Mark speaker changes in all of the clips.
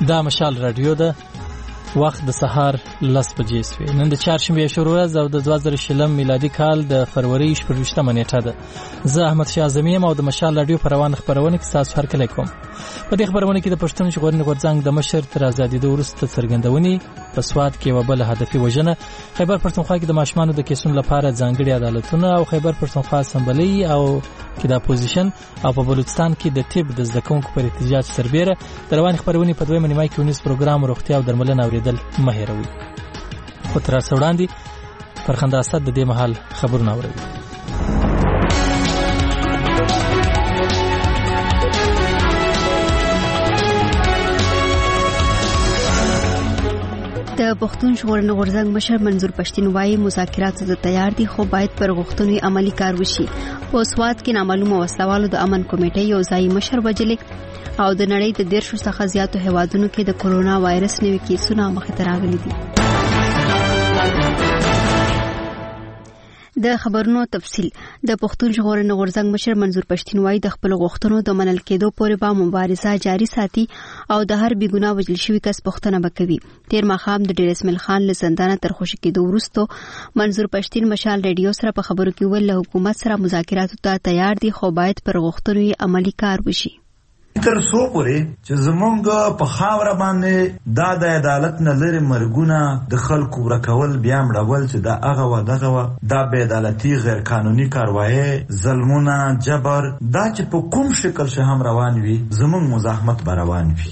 Speaker 1: دا مشال رادیو ده. وخت د سهار 10 بجې شوې. نن د چهارشنبې شروع ورځ او د 2020 میلادي کال د فروری 28 نیټه ده. زه احمد شاه اعظمي یم او د مشال رادیو په روانه خبرونه کې تاسو هرکلی کوم. په دې خبرونه کې د پښتون ژغورنې غورځنګ د مشر تر ازادېدو وروسته څرګندونې، په سوات کې یوه بله هدفي وژنه، خیبر پښتونخوا کې د ماشومانو د کیسونو لپاره ځانګړي عدالتونه او خیبر پښتونخوا اسمبلی او کې د اپوزیشن او په بلوچستان کې د طب د زده کوونکو پر احتجاج سربیره د روانې خبرونې په دویمه نیمایي کې ونیز پروګرام روغتیا او درملنه اورېدل مه هېروئ. خو تر هر څه وړاندې فرخنده اسد د دې مهال خبرونه اورئ.
Speaker 2: د پښتون ژغورنې غورځنګ مشر منظور پښتین وايي مذاکرات ته تیار دي خو باید پر غوښتنې عملی کار وشي. په سوات کې نامعلومه وسلوالو د امن کمیټې یو ځای مشر وجلې او د نړۍ د 10 څخه زیاتو هیوادونو کې د کورونا وایرس نوي کیسونه مخې ته راغلي دي. د خبرونو تفصیل. د پښتون ژغورنې غورځنګ مشر منظور پښتین وايي د خپل غوښتنو د منل کېدو پورې به مبارزه جاري ساتي او د هر بې ګناه وژل شوي کس پوښتنه به کوي. تیر ماښام د ډیر اسماعیل خان له زندانه تر خوشي کېدو وروسته منظور پښتین مشال رادیو سره په خبرو کې ویل له حکومت سره مذاکراتو ته تیار دي خو باید پر غوښتنو عملی کار وشي.
Speaker 3: تر څو پورې چې زمونږ په خاوره باندې د عدالت نه لري مرګونه د خلکو ورکول بیا مړول چې دا هغه و دغه و دا بې عدالتي غیر قانوني کاروایی ظلمونه جبر دا چې په کوم شکل شه هم روان وي زمونږ مزاحمت به روان وي.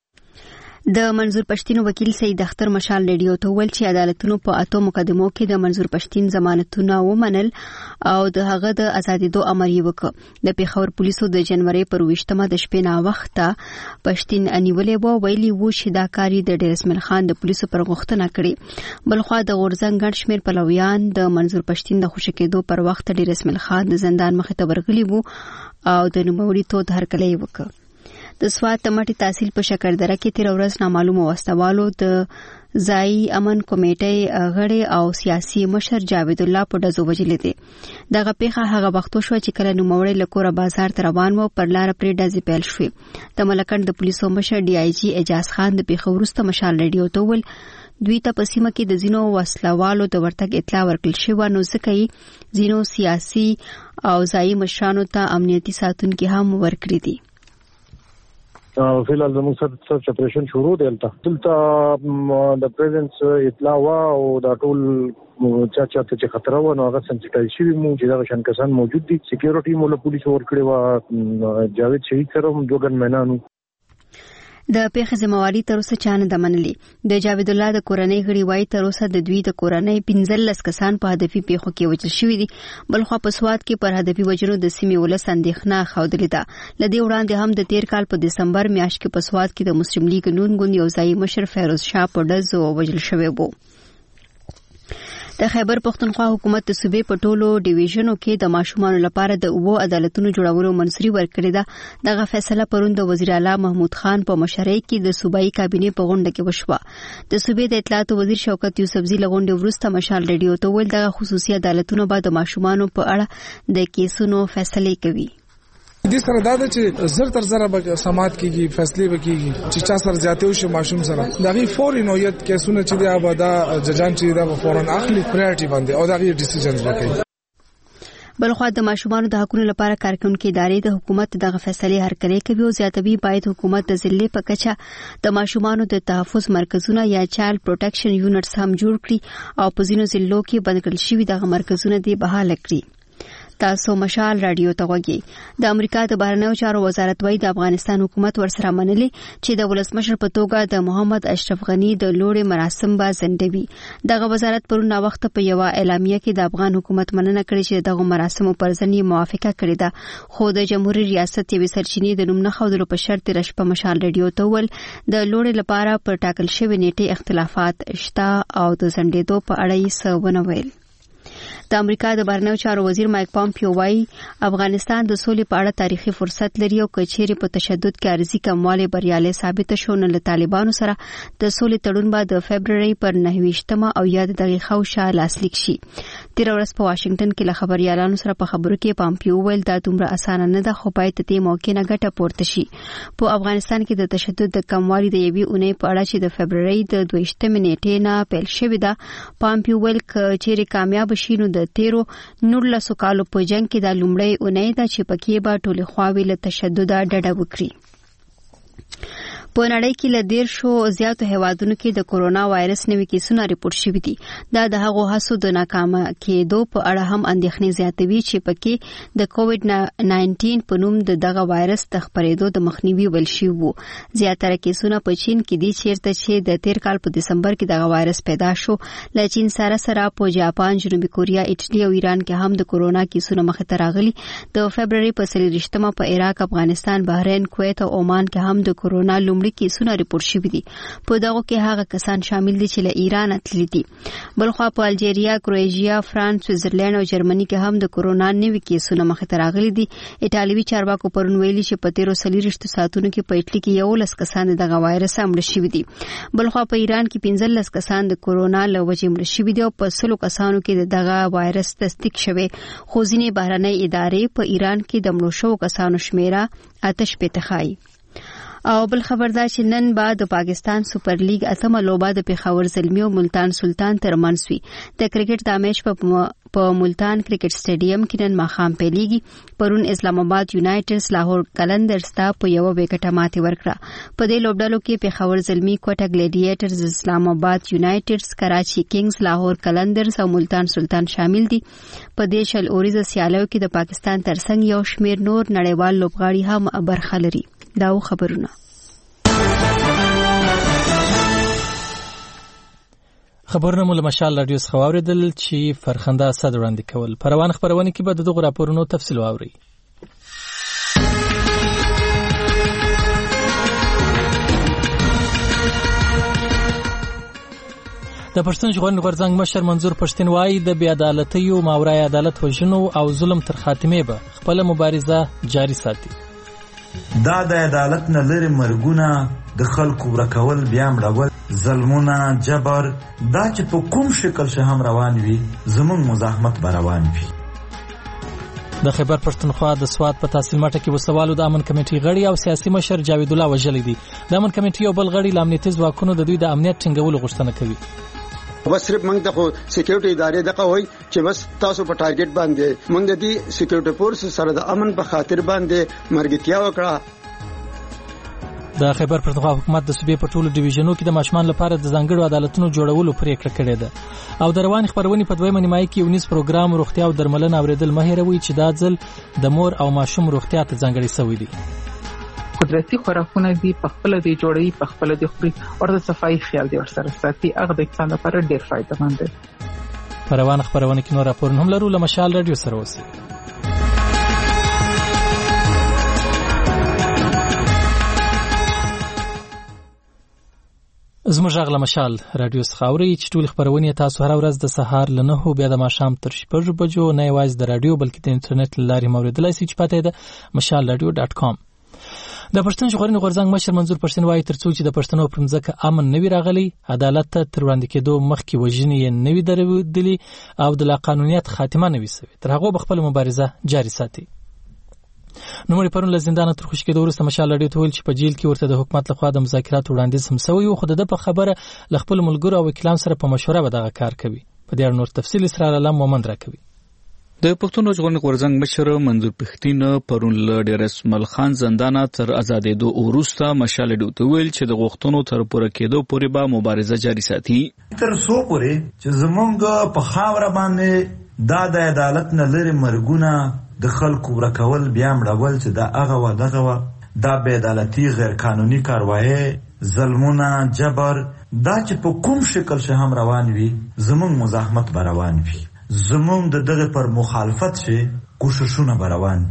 Speaker 2: د منظور پښتین وکیل سید اختر مشال رادیو ته ویل چې عدالتونو په 8 مقدمو کې د منظور پښتین ضمانتونه ومنل او د هغه د ازادېدو امر یې وکړ. د پیښور پولیسو د جنوري پر 20مه د شپې نه وخته پښتین انیولې وو ویلي وو چې دا کاری د ډیر اسماعیل خان د پولیسو پر غوښتنه کړې. بلخوا د غورځنګ ګڼ شمېر پلویان د منظور پښتین د خوشي کېدو پر وخت ډیر اسماعیل خان د زندان مخې ته ورغلي وو او د نوموړي تود هرکلی وکړ. د سوات تمټي تحصیل په شکردره کې تیر ورځ نامعلومه وسوالو د ځای امن کمیټې غړي او سیاسي مشر جاوید الله په ډزو وجلې دي. دغه پیښه هغه وخت شو چې کله نوموړی له کوره بازار ته روان و پر لار پرې ډزې پیل شوې. د ملکند د پولیسو مشر ډي آی جی اجاز خان د پیښه وروسته مشال رادیو ته ویل دوی ته په سیمه کې د ځینو وسلوالو د ورتګ اطلاع ورکړل شوې نو ځکه یې ځینو سیاسي او ځای مشرانو ته امنیتي ساتونکي هم ورکړي دي.
Speaker 4: فیلحال زموږ سرچ اپریشن شروع دی. دلته د پریزنس اطلاع وا او دا ټول چا چې خطر و نو هغه سنسټایز شوي مو چې دا شان کسان موجود دي. سکیورټي مولا پولیس ورکړي وا جاوید شهید سره هم دوګن مینانو
Speaker 2: د پیښې ذمہواری تر اوسه چانه د منلې. د جاوید الله د کورنۍ غړي وایي تر اوسه د دوی د کورنۍ 15 کسان په هدفي پیښو کې وژل شوي دي. بلخوا په سوات کې پر هدفي وژنو د سیمې ولس اندېښنه ښودلې ده. لدې وړاندې هم د تیر کال په دسمبر میاشت کې په سوات کې د مسلم لیگ نون ګوند یو ځای مشر فیروز شاه په ډزو وژل شوی وو. د خیبر پښتونخوا حکومت د صوبې په ټولو ډیویژنو کې د ماشومانو لپاره د اوو عدالتونو جوړولو منځوري ورکړې ده. دغه فیصله پرون د وزیر اعلی محمود خان په مشرۍ کې د صوبایي کابینې په غونډه کې وشوه. د صوبې د اطلاعاتو وزیر شوکت یوسفزي له غونډې وروسته مشال رادیو ته ویل دغه خصوصي عدالتونه به د ماشومانو په اړه د کیسونو فیصلې کوي.
Speaker 5: د سره دا چې زر تر زر به سماعت کیږي فیصله وکړي چې چا سره زیاته وشي ماشوم سره دغه فوري نوعیت کیسونه چې دی ابدا ججان چې دا فورن اخلي پریورټي باندې او دغه ډیسیژنز وکړي.
Speaker 2: بلخوا د ماشومانو د حقوقو لپاره کارکونکو ادارې د حکومت دغه فیصله هرکلی کوي او زیاتوي باید حکومت د ضلع په کچه د ماشومانو د تحفظ مرکزونه یا چایلډ پروټیکشن یونټس هم جوړ کړي او په ځینو ضلعو کې بند کړل شوي دغه مرکزونه دی بحال کړي. تاسو مشال رادیو ته وګورئ. د امریکا د بهرنیو چارو وزارت وايي د افغانستان حکومت ورسره منلي چې د ولسمشر په توګه د محمد اشرف غنی د لوړې مراسم به ځنډوي. دغه وزارت پرون وخت په یو اعلامیه کې د افغان حکومت مننه کړې چې دغه مراسمو پر ځنې موافقه کړې ده خو د جمهوریت ریاست یوې سرچینې د نوم نه ښودلو په شرط رشپه مشال رادیو ته ول د لوړې لپاره پر ټاکل شوی نیټه اختلافات شته او د ځنډېدو په اړه یې څه ونه ویل. د امریکا د بهرنیو چارو وزیر مایک پامپیو وايي افغانستان د سولې په اړه تاریخي فرصت لري او کچېرې په تشدد کې عارضي کموالی بریالي ثابت شو نو له طالبانو سره د سولې تړون به د فبرवरी پر 9 او یا د دقیقه شا لاسلیک شي. تیر ورځ په واشنگټن کې له خبريالانو سره په خبرو کې پامپیو ویل دا دومره اسانه نه ده خو باید ته موقع نه ګټه پورته شي. په افغانستان کې د تشدد د کموالی د یوې اونۍ په اړه چې د فبرवरी د 22 نیټې نه پیل شوې ده پامپیو ویل کچېرې کامیاب شي نو د 19 کالو په جنگ کې د لومړی اونۍ ده چې پکې به ټولې خواوې له تشدد ډډه وکړي. په نړۍ کې له 10 زیاتو هیوادونو کې د کورونا وایرس نوي کیسونه ریپورت شوي دي. دا د هغو هڅو د ناکامه کېدو په اړه هم اندېښنې زیاتوي چې پکې د کووډ 19 په نوم دغه وایرس د خپرېدو د مخنیوي ویل شوی وو. زیاتره کیسونه په چین کې دي چیرته چې د تیر کال په دسمبر کې دغه وایرس پیدا شو. له چین سره په جاپان، جنوبي کوریا، ایټالیا او ایران کې هم د کورونا کیسونه مخ ته راغلي. د فبرवरी په 23 په عراق، افغانستان، بحرین، کویت او عمان کې هم د کورونا کیسونه ریپورت شوي دي. په دغه کې هغه کسان شامل دي چې له ایران تللي دي. بلخوا په الجیریا، کرواتیا، فرانس، سویټزرلند او جرمني کې هم د کورونا نوي کیسونه مخ ته راغلي دي. ایټالوي چارواکو پرون ویلي چې په 13 ساعتونو کې په ایټالي کې 11 کسان دغه وایرس مړه شوي دي. بلخوا په ایران کې 15 کسان د کورونا له وجې مړه شوي دي او په 100 کسانو کې دغه وایرس تصدیق شوی. خو ځینې بهرنۍ ادارې په ایران کې د مړو شوو کسانو شمیره 8 ښایي. او بل خبر دا چې نن بعد د پاکستان سپر لیګ اتمه لوبه د پیښور زلمی او ملتان سلطان ترمنځ وي. د کرکټ د میچ په ملتان کرکټ سټیډیم کې نن ماښام پیلېږي. پرون اسلام آباد یونایټډز لاهور قلندرز ته په 1 وکټه ماتې ورکړه. په دې لوبډلو کې پیښور زلمی، کوټه ګلیډیټرز، اسلام آباد یونایټډز، کراچي کینګز، لاهور قلندرز او ملتان سلطان شامل دي. په دې شل اوریزه سیالیو کې د پاکستان ترڅنګ یو شمیر نور نړیوال لوبغاړي هم برخه لري. دا خبرونه
Speaker 1: مو له مشال رادیو څخه واوریدل چې فرخنده صد وړاندې کول. په روان خبرونه کې به دغه راپورونو تفصیل واوري. د پښتون ژغورنې غورځنګ مشر منظور پښتين وايي د بې عدالتۍ او ماورای عدالت وژنو او ظلم تر خاتمه به خپل مبارزه جاری ساتي.
Speaker 3: دا د عدالت نه لري مرګونه، د خلکو ورکول، بیا مړول، ظلمونه، جبر، دا چې په کوم شکل شه هم روان وي زموږ مزاحمت به روان وي.
Speaker 1: د خیبر پښتونخوا د سواد په تحصیل مټه کې وسوالو د امن کمیټې غړي او سیاسي مشر جاوید الله وژلي دي. د امن کمیټې یو بل غړي د امنیتي ځواکونو د دوی د امنیت ټینګولو غوښتنه کوي.
Speaker 6: بس صرف موږ د سکیورټي ادارې دغه وای چې بس تاسو په ټارګټ باندې موږ د دې سکیورټي فورس سره د امن په خاطر باندې مرګتیا وکړه.
Speaker 1: د خیبر پښتونخوا حکومت د صوبې په ټولو ډیویژنونو کې د ماشومان لپاره د ځانګړو عدالتونو جوړولو پریکړه کړې ده. او د روان خبرونې په دویمه نیمایي کې 19 پروګرام روغتیا او درملنه اوریدل مه هېروئ چې دا ځل د مور او ماشوم روغتیا ته ځانګړي شوی دي.
Speaker 7: قدرتي خوراکونه دي په خپل دی جوړي، په خپل دی خوري او د صفائی خیال دی ورسره ساتي. هغه د انسان لپاره ډېر فائدہ مند دی.
Speaker 1: په روان خبرونه کې نور راپورونه هم لرو. له مشال رادیو سره اوسئ. زموږ غږ له مشال رادیو څخه اورئ چې ټول خبرونه تاسو هر ورځ د سهار له 9 بیا د ماښام تر 6 بجو نه یوازې د رادیو بلکې د انټرنیټ له لارې موریدلای شئ چې پته ده mashalradio.com. د پښتون ژغورنې غورځنګ مشر منظور پښتين وايي ترڅو چې د پښتنو پر مځکه امن نوي راغلی، عدالت ته تر وړاندې کېدو مخکې وژنې نوي درېدلي او د لا قانونیت خاتمه نوي سوي، تر هغه به خپل مبارزه جاری ساتي. نو مړي پرون له زندانه تر خوشی کېدو وروسته مشال رادیو ته ویل چې په جیل کې ورته د حکومت لخوا د مذاکراتو وړاندیز هم سوی و، خو د په خبره له خپل ملګرو او وکیلانو سره په مشوره به دغه کار کوي. په دې اړه نور تفصیل اسرار الله مومند راکوي.
Speaker 8: د پښتون ژغورنې غورځنګ مشر منظور پښتين پرون له ډیر اسماعیل خان زندانه تر آزادېدو وروسته مشال رادیو ته ویل چې د غوښتنو تر پوره کېدو پورې به مبارزه جاری ساتي.
Speaker 3: تر څو پورې چې زمونږ په خاور باندې د عدالت نه لري مرګونه د خلکو ورکول بیا مړول چې دا هغه و دغه و، دا بې عدالتي غیر قانوني کاروایی ظلمونه جبر دا چې په کوم شکل شه هم روان وي زمونږ مزاحمت به روان وي، زمونږ د دغه پر مخالفت شي کوششونه به روان وي.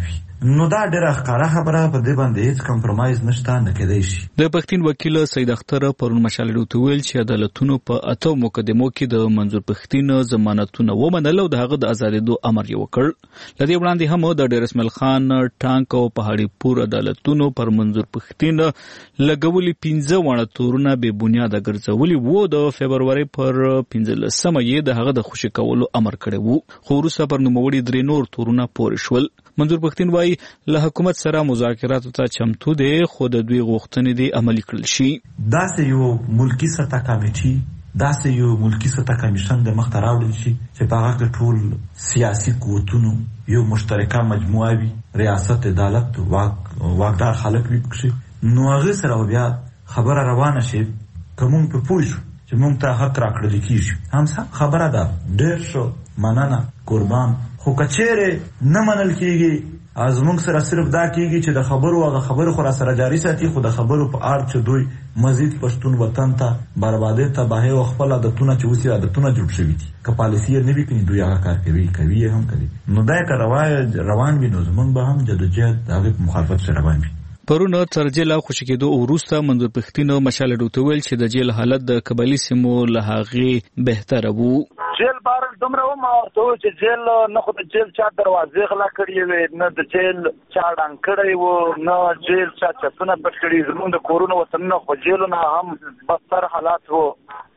Speaker 3: نو دا ډېره ښکاره خبره په دې باندې هیڅ کمپرمایز نشته، نه کېدای شي.
Speaker 8: د پښتون وکیل سید اختر پرون مشالډو ته ویل چې عدالتونو په 8 مقدمو کې د منظور پښتین ضمانتونه ومنل او د هغه د آزادېدو امر یې وکړ. لدې وړاندې هم د ډیر اسماعیل خان ټانک او پهاړی پور عدالتونو پر منظور پښتین لګولي 15 وړه تورونه به بنیاد ګرځولي وو. د فبرवरी پر 15 یې د هغه د خوشی کولو امر کړی وو، خو وروسته پر نوموړي درې نور تورونه پورې شول. منظور پښتین وايي له حکومت سره مذاکراتو ته چمتو دی، خو د دوی غوښتنې دي عملي کړل شي.
Speaker 3: داسې یو ملکی سطح کمیټي، داسې یو ملکی سطح کمیشن د مخ ته راوړل شي چې په هغه کې ټول سیاسي قوتونو یو مشترکه مجموعه وي، ریاست، عدالت، واکدار خلک وي پکې. نو هغه سره بیا خبره روانه شي که مونږ په پوه شو چې مونږ ته حق راکړل کېږي. هم خبره ده، ډېر شو، مننه، قربان. خو که چیرې نه منل کېږي، از موږ سره صرف دا کېږي چې د خبرو هغه خبرو خو را سره جاري ساتي، خو د خبرو په اړه چې دوی مزید پښتون وطن ته بربادۍ، تباهۍ او خپل عادتونه چې اوس عادتونه جوړ شوي دي، که پالیسي یې نه وي کړي، دوی هغه کار کوي یې هم کوي. نو دا که روان وي نو زموږ به هم جدوجهد د هغې په مخالفت سره روان وي.
Speaker 8: پرون تر جیل خوشی کېدو وروسته منظور پښتین مشالډو ته ویل چې د جیل حالت د قبایلی سیمو له هغې بهتره وو.
Speaker 9: جیل بار دومره ومارته چې جیل نه خو د جیل چا دروازې غلا کړې وې، نه د جیل چا ډنګ کړی وو، نه جیل چا چتونه پټ کړي. زموږ د کورونو وطنونه خو جیلونه هم بدتر حالات وو.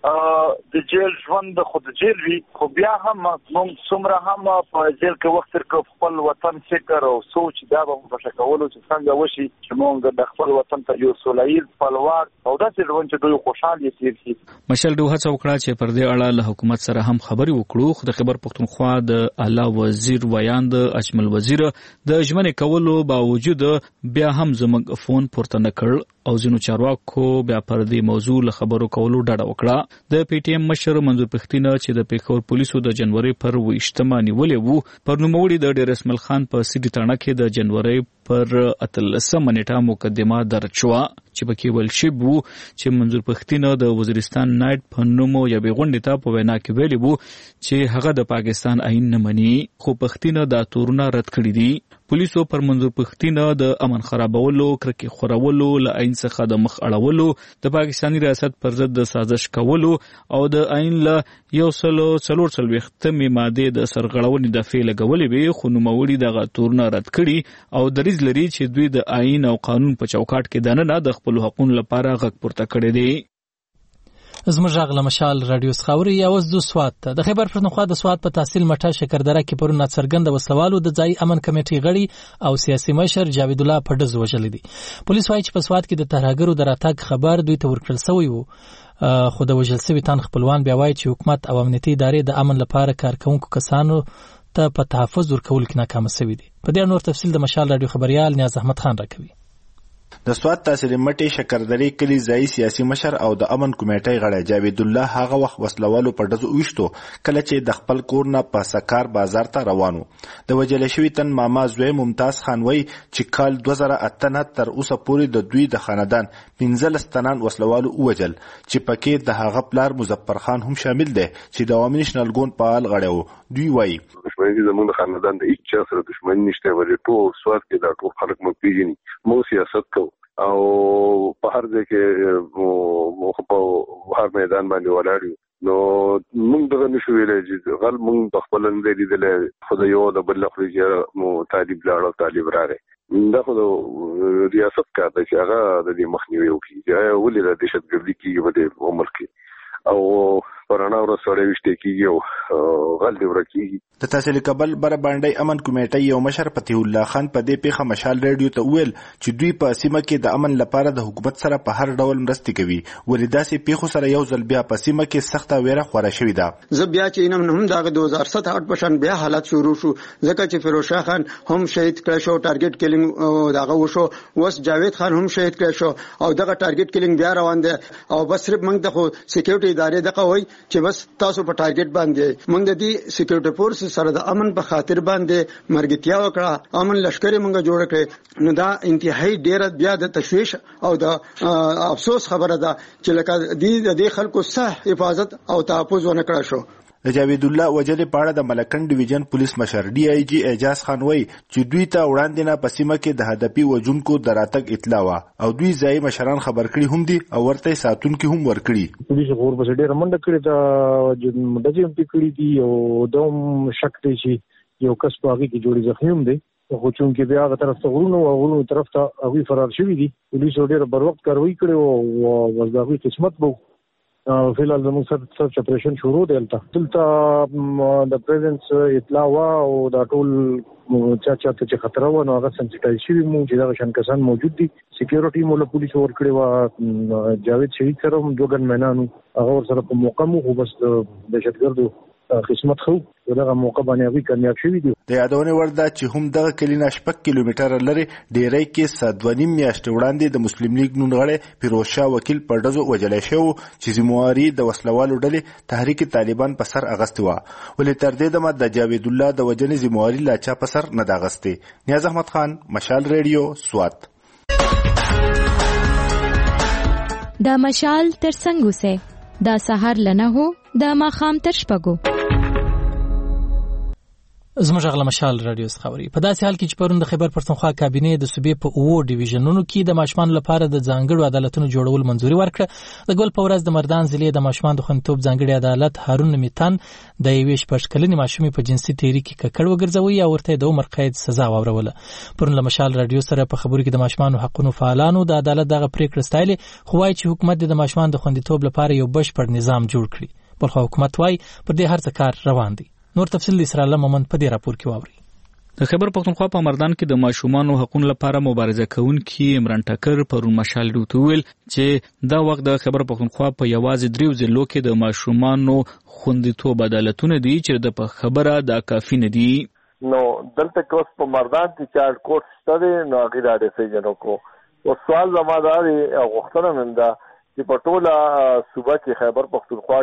Speaker 9: د جیل ژوند خود جیل وی، خو بیا هم موږ څومره هم په جیل کې وخت تر خپل وطن فکر او سوچ دا به په شکولو چې څنګه وشي چې موږ د خپل وطن ته یو سولهییز خپلواک او داسې ژوند چې دوی خوشحاله تیر شي.
Speaker 8: مشالډو هڅه وکړه چې پر دې اړه له حکومت سره هم خبرې وکړو، خو د خیبر پښتونخوا د اعلی وزیر ویاند اجمل وزیر د ژمنې کولو باوجود بیا هم زموږ فون پورته نه کړ او ځینو چارواکو بیا پر دې موضوع له خبرو کولو ډډه وکړه. د پی ټی ایم مشر منظور پښتین چې د پیښور پولیسو د جنوري پر 28 نیولې وو، پر نوموړي د ډیر اسماعیل خان په سیدی تاڼه کې د جنوري پر 18 نیټه مقدمه درج شوه چې پکې ویل شوی وو چې منظور پښتین د وزیرستان نایټ په نوم یوې غونډې ته په وینا کې ویلي وو چې هغه د پاکستان آئین نه مني، خو پښتین دا تورونه رد کړي دي. پولیسو پر منظور پښتین د امن خرابولو، کرکې خورولو، له آئین څخه د مخ اړولو، د پاکستاني ریاست پر ضد د سازش کولو او د آئین له 144 ماده د سرغړونې دفعې لګولې وي، خو نوموړي دغه تورونه رد کړي او دریځ لري چې دوی د آئین او قانون په چوکاټ کې دننه د خپل حقوقو لپاره غږ پورته کړی دی.
Speaker 1: زموږ غږ له مشال رادیو څخه یا اوس د سوات ته د خیبر پښتونخوا د سوات په تحصیل مټه شکردره کې پرون څرګند وسلوالو د ځای امن کمیټې غړي او سیاسي مشر جاوید الله پډز وژل دي. پولیس وايي چې په سوات کې د ترهګرو د راتګ خبر دوی ته ورکړل شوی وو، خو د وژل شوي تن خپلوان بیا وايي چې حکومت او امنیتي ادارې د امن لپاره کارکونکو کسانو ته په تحفظ ورکول کې ناکام شوي دي. په دې نور تفصیل د مشال رادیو خبريال نیاز احمد خان راکوي.
Speaker 10: د سوات تحصیل مټي شکردري کلی ځای سیاسي مشر او د امن کمیټې غړی جاوید الله هغه وخت وسلوالو په ډزو وشتو کله چې د خپل کور نه په سکار بازار ته روانو. د وجل شوی تن ماما زوی ممتاز خان وای چې کال 2008 تر اوسه پورې د دوی د خاندان 15 تنان وسلوالو وجل چې پکې د هغه پلار مظفر خان هم شامل دی چې د عوامي نشنل ګوند فعال غړی وو. دوی وای
Speaker 11: دښمنۍ زموږ د خاندان د هیڅ چا سره دښمني نشته، ولې ټول سوات کې دا ټول خلک مو پیژني، مو سیاست کوو او په هر ځای کې په هر میدان باندې ولاړ یو. نو موږ دغه نشو ویلی چې غل موږ په خپل نه لیدلی، خو د یو د بل خوري چې مو طالب لاړ طالب راغی. دا خو د ریاست کار دی چې هغه د دې مخنیوی وکړي چې ولې د دهشتګردي کېږي په دې عمر کې او پرانا ورځ سړی وشته کېږي او غل دې ورکېږي.
Speaker 10: د تحصیل کابل بر باندې امن کمیټې یو مشر فتح الله خان په دې پیښه مشال رادیو ته ویل چې دوی په سیمه کې د امن لپاره د حکومت سره په هر ډول مرستې کوي، ولې داسې پیښو سره یو ځل بیا په سیمه کې سخته ویره خوره شوې ده.
Speaker 6: زه بیا چې نن هم د 2007 پشن بیا حالت شروع شو، ځکه چې فیروز شاه خان هم شهید کړ شو، ټارګټ کیلینګ داغه وشو، وس جاوید خان هم شهید کړ شو او دغه ټارګټ کیلینګ بیا روان دي او بس صرف موږ د سکیورټي ادارې دغه وای چې بس تاسو په ټارګټ باندې موږ د دې سکیورټي فورس سره د امن په خاطر باندې مرګتیا وکړه، امن لشکري موږ جوړ کړ. نو دا انتهایی ډیره بیا د تشویش او د افسوس خبره ده چې لکه د دې خلکو صح حفاظت او تحفظ ونه کړی شو.
Speaker 10: د جاوید الله وجلې په اړه د ملکن ډیویژن پولیس مشر ډي آی جی اعجاز خان وایي چې دوی ته وړاندې نه په سیمه کې د هدفي وژونکو د راتګ اطلاع وه او دوی ځایي مشران خبر کړي هم دي او ورته ساتونکي هم ورکړي.
Speaker 4: پولیس خبر پسې ډېره منډه کړې ده، ډزې هم کړي دي او دوم شک دی چې یو کس په هغې کې جوړې زخمي هم دی، خو چونکې بیا هغه طرف ته غرونو طرف ته هغوی فرار شوي دي. پولیسو ډېره بر وخت کاروي کړې او بس د هغوی قسمت به فیلحال زموږ سرچ اپریشن شروع دی. دلته د پریزنس اطلاع وه او دا ټول چاته چې خطر و نو هغه سنسټایز شوي مو چې دغه شان کسان موجود دي. سکیورټي مو له پولیسو ورکړې وه، جاوید شهید سره هم دوه ګنمینانو هغه ورسره په موقع مو، خو بس د دهشتګردو قسمت خو دغه موقع باندې هغوی کامیاب شوي دي.
Speaker 10: د یادونې وړ ده چې هم دغه کلي نه 6 کیلومتره لرې ډیری کې 2.5 میاشتې وړاندې د مسلم لیگ نون غړی فیروز شاه وکیل په ډزو وژلی شوی چې ذمواري د وسلوالو ډلې تحریک طالبان په سر اغستې وه، ولې تر دې دمه د جاوید الله د وژنې ذمواري لا چا په سر نه ده اغستې. نیاز احمد خان، مشال ریډیو، سوات.
Speaker 12: دا مشال تر څنګ اوسئ، دا سهار لنه هو، دا ماښام تر شپږو.
Speaker 1: زموږ غلا مشال رادیو خبري په داسې حال کې چې پرون د خیبر پښتونخوا کابینې د صوبې په 9 ډیویژنونو کې د ماشومانو لپاره د ځانګړو عدالتونو جوړول منځوري ورکړه. د ګل په ورځ د مردان ضلع د ماشومان د خوندیتوب ځانګړي عدالت هارون میتان د 21 کلنې ماشومې په جنسي تیری کې ککړ وګرځوي او ورته د عمر قید سزا واوروله. پرون له مشال رادیو سره په خبرو کې د ماشومان حقوقو فعالانو د عدالت دغه پریکړه ستایلې، خو وايي چې حکومت د ماشومان د خوندیتوب لپاره یو بشپړ نظام جوړ کړي، بلخو حکومت وايي پر دې هر څه کار روان دی. نور تفصیل د اسرائیل مومن په دې راپور کې واوري.
Speaker 8: د خیبر پښتونخوا په مردان کې د ماشومانو حقوقو لپاره مبارزه کوونکي عمران ټکر پرون مشال ډیوټ ویل چې دا وخت د خیبر پښتونخوا په یوازې 3 ضلعو کې د ماشومانو خوندیتوب عدالتونه دي چې د خبره دا کافي نه دي.
Speaker 13: نو دلته کوس په مردان کې چارټ کوټ ستاره نو هغه د ډیسیژن کو او سوال زماداري غوښتنه منده چې په ټوله صوبه کې خیبر پښتونخوا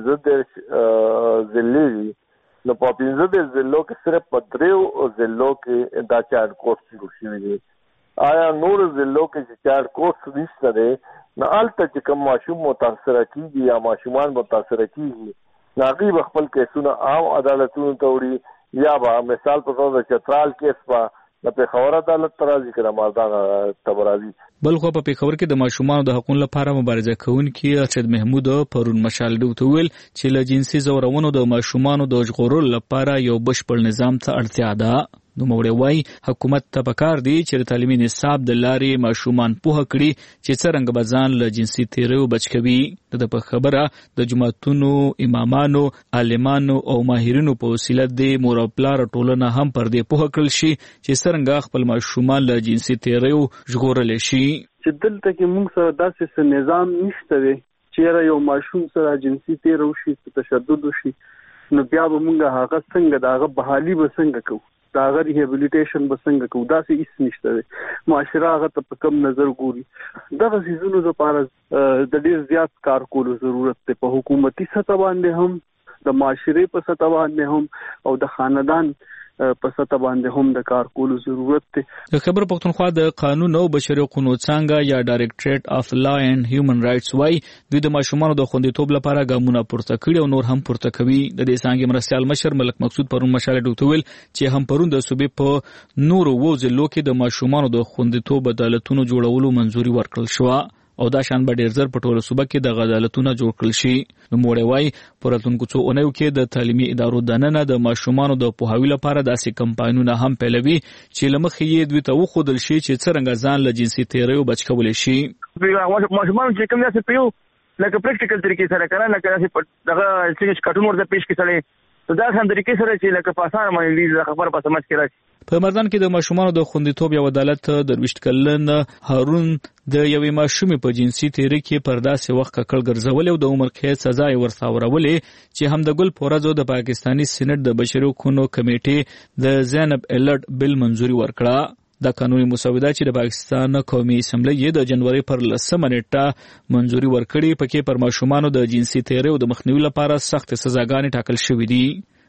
Speaker 13: کې 15 ضلع نو په 15 ضلعو کې صرف په 3 ضلعو کې دا چارټ کوټ شروع شوي دي. آیا نور ضلعو کې چې چارټ کوټ نشته دی نو هلته چې کوم ماشوم متاثر کیږي یا ماشومان متاثر کیږي هغوی به خپل کیسونه عام عدالتونو ته وړي یا به مثال په توګه د چترال کیس په د پېښور عدالت ته راځي که د مردان ته به راځي.
Speaker 8: بلخو په پېښور کې د ماشومانو د حقوقو لپاره مبارزه کوونکي ارشد محمود پرون مشال ډیوټ ویل چې له جنسي ځورونو د ماشومانو د ژغورلو لپاره یو بشپړ نظام ته اړتیا ده. نو موږ وایي حکومت ته پکار دی چې د تعلیمي نصاب د لارې ماشومان پوهه کړي چې څرنګه به ځان له جنسي تیریو بچ کوي. د په خبره د جماعتونو امامانو عالمانو او ماهرینو په وسیله د مور او پلار ټولنه هم پر دې پوهه کړل شي چې څرنګه خپل ماشومان له جنسي تیریو ژغورلی شي.
Speaker 14: چې دلته کې موږ سره داسې نظام نشته دی چې یو ماشوم سره جنسي تیر وشي تشدد وشي نو بیا به موږ هغه څنګه د هغه بحالي به څنګه کوو، د هغه ریهابلیټیشن به څنګه کوو، داسې هیڅ نشته دی. معاشره هغه ته په کم نظر ګوري. دغه څیزونو لپاره د ډېر زیات کار کولو ضرورت دی په حکومتي سطح باندې هم، د معاشرې په سطح باندې هم او د خاندان په سطح باندې هم د کار کولو ضرورت دی.
Speaker 8: د خیبر پښتونخوا د قانون او بشري حقوقو څانګه یا ډایریکټریټ اف لا اینڈ هیومن رائټس وايي دوی د ماشومانو د خوندیتوب لپاره ګامونه پورته کړي او نور هم پورته کوي. د دې څانګې مرستیال مشر ملک مقصود پرون مشال ډیوټ ویل چې هم پرون د صوبې په نورو 2 ضلعو کې د ماشومانو د خوندیتوب عدالتونو جوړولو منځوري ورکړل شوه او دا شان به ډیر زر په ټوله صوبه کې د عدالتونو جوړ کړل شي. نو موږ وایي په راتلونکو څو اونیو کې د تعلیمي ادارو دننه د ماشومانو د پوهاوي لپاره داسې کمپاینونه هم پیلوي چې له مخې یې دوی ته وښودل شي چې څرنګه ځان له جنسي تیریو بچ کولی شي.
Speaker 9: ماشومانو چې کوم داسې پیو لکه پریکټیکل طریقې سره کنه لکه داسې دغه چې کارټون ورته پیش کړي دا هم طریقې سره چې لکه په اسانه باندې خبره په سمج کې راشي.
Speaker 8: په مردان کې د ماشومانو د خوندیتوب یو عدالت د 20 کلن هارون د یوې ماشومې په جنسي تیری کې پر داسې وخت ککړ ګرځولې او د عمر قید سزا یې ورته اورولې چې هم د ګل په ورځ د پاکستاني سېنات د بشري حقوقو کمیټې د زینب الرټ بل منځوري ورکړه. دا قانوني مسوده چې د پاکستان قومي اسمبلی یې د جنوري پر 10 نیټه منځوري ورکړي پکې پر ماشومانو د جنسي تیریو د مخنیوي لپاره سخت سزاګانې ټاکل شوې دي.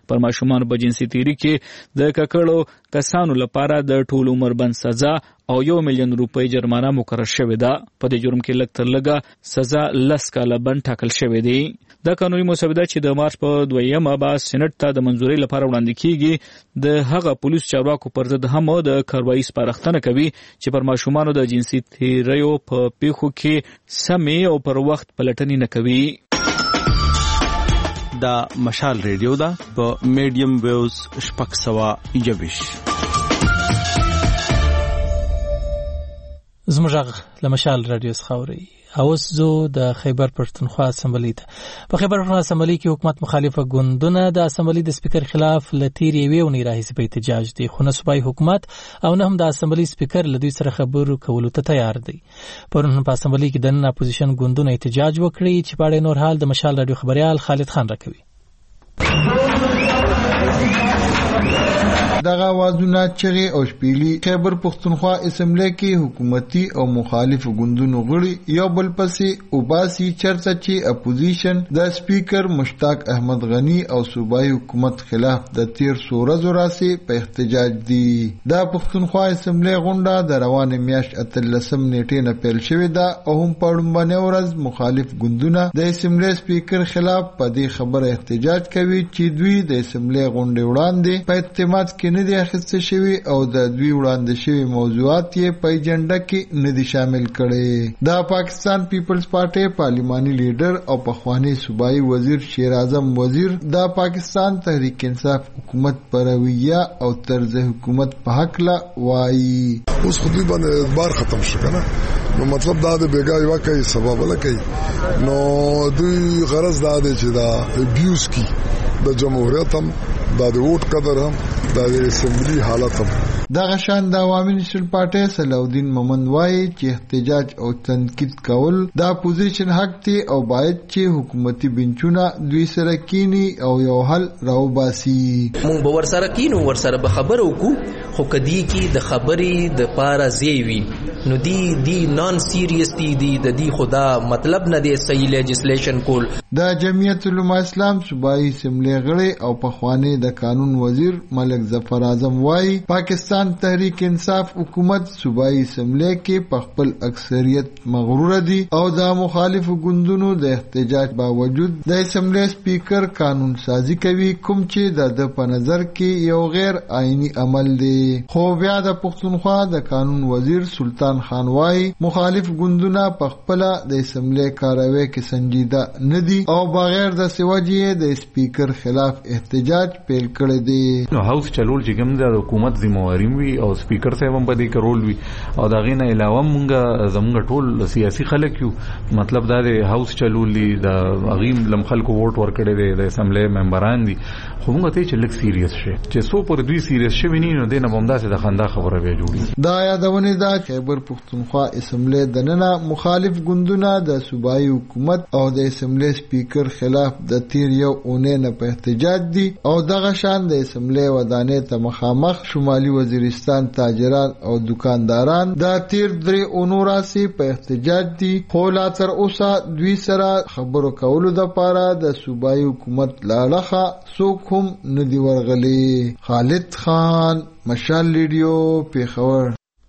Speaker 8: پر ماشومان په جنسي تیری کې د ککړو کسانو لپاره د ټول عمر بند سزا او 1 ملیون روپۍ جرمانه مقرر شوې ده. په دې جرم کې لږ تر لږه سزا 10 کاله بند ټاکل شوې دی. دا قانوني مسوده چې د مارچ په 2مه به سېنات ته د منځورۍ لپاره وړاندې کیږي د هغه پولیس چارواکو پر ضد هم د کاروایي سپارښتنه کوي چې پر ماشومانو د جنسي تیریو په پیښو کې سمې او پر وخت پلټنې نه کوي.
Speaker 15: دا مشال ریډیو دا په میډیم ویوز 621.
Speaker 1: زموږ لمشال رادیو څخه اوس زو د خیبر پښتونخوا اسمبلی ته. په خیبر پښتونخوا اسمبلی کې حکومت مخالفه ګوندونه د اسمبلی د سپیکر خلاف لتیر یوې ونې راهیسې په احتجاج دي، خو نه صوبایي حکومت او نه هم د اسمبلی سپیکر له دوی سره خبرو کولو ته تیار دی. پرون په اسمبلی کې د نن اپوزیشن ګوندونه احتجاج وکړي چې په اړه نور حال د مشال رادیو خبريال خالد خان راکوي.
Speaker 16: دغه आवाजونه چغې او شپېلې خیبر پښتونخوا اسمبلی کې حکومتي او مخالف ګوندونو غړي یو بل پسې وباسي چرته چې اپوزیشن د سپیکر مشتاق احمد غنی او صوبایي حکومت خلاف د 13 ورځې راځي په احتجاج دي. د پښتونخوا اسمبلی غونډه د روانه میاشت 13 نیټې نه پیل شوې ده او هم په لومړنۍ ورځ مخالف ګوندونه د اسمبلی سپیکر خلاف په دې خبره احتجاج کوي چې دوی د اسمبلی غونډې وړاندې په اعتماد کې نه دي اخیستل شوي او د دوی وړاندې شوي موضوعات یې په ایجنډا کې نه دي شامل کړي. د پاکستان پیپلز پارټي پارلیماني لیډر او پخوانی صوبایي وزیر شیر اعظم وزیر د پاکستان تحریک انصاف حکومت پر رویه او طرز حکومت په حق لا وایي.
Speaker 17: اوس خو دوی باندې اعتبار ختم شو کنه، نو مطلب دا د بیګای واکای سبب لکه نو دوی غرض دا دی چې دا ابیوز کی د جمهوریت هم دا د ووټ قدر هم دا د اسمبلی حالت هم.
Speaker 16: دغه شان د عوامي نېشنل پارټي صلاحالدین مومند وایي چې احتجاج او تنقید کول د اپوزیشن حق دی او باید چې حکومتي بنچونه دوی سره کینی او یو حل راوباسي.
Speaker 18: مونږ به ورسره کینو، ورسره به خبرو وکړو، خو کدی کې د خبرې د پاره زیوي نو دی نان سیریس دی د خدا مطلب نه دی صحیح لیجسلیشن کول.
Speaker 16: د جمعیت علماء اسلام صوبایي اسمبلی غړي او پخوانی د قانون وزیر ملک ظفر اعظم وایي پاکستان تحریک انصاف حکومت صوبایي اسمبلی کې په خپل اکثریت مغرور دي او د مخالف ګوندونو د احتجاج باوجود د اسمبلی سپیکر قانون سازی کوي، کوم چې د په نظر کې یو غیر آئینی عمل دی. خو بیا د پښتونخوا د قانون وزیر سلطان خان وایي مخالف ګوندونه په خپل د اسمبلی کاروي کې سنجیده نه دي او بغیر د سوجې د سپیکر خلاف احتجاج پیل کړی دی.
Speaker 19: نو هاوس چلول چې کوم د حکومت ذمہواری وي او سپیکر صاحب هم په دې کې رول وي او دا غینه علاوه زمونږ ټول سیاسي خلک یو مطلب دا د هاوس چلولي د اغیم لم خلکو ووټ ورکړي دي د اسمبلی ممبران دي، خو موږ ته چې لک سیریس شي چې سو پر دوی سیریس شي نه نو دینه بمدا سه د خندا خبره به جوړي.
Speaker 16: دا یادونه دا خیبر پښتونخوا اسمبلی د نننه مخالف ګوندونه د صوبایي حکومت او د اسمبلی سپیکر خلاف د 13 اونۍ نه په احتجاج دي او دغه شان د اسمبلی ودانې ته مخامخ شمالي وزیرستان تاجران او دکانداران د 13 اونۍ راسي په احتجاج دي. خو لا تر اوسه دوی سره خبرو کولو د پاره د صوبایي حکومت لاړه څوک هم نه دی ورغلي. خالد خان، مشال ریډیو، پیښور.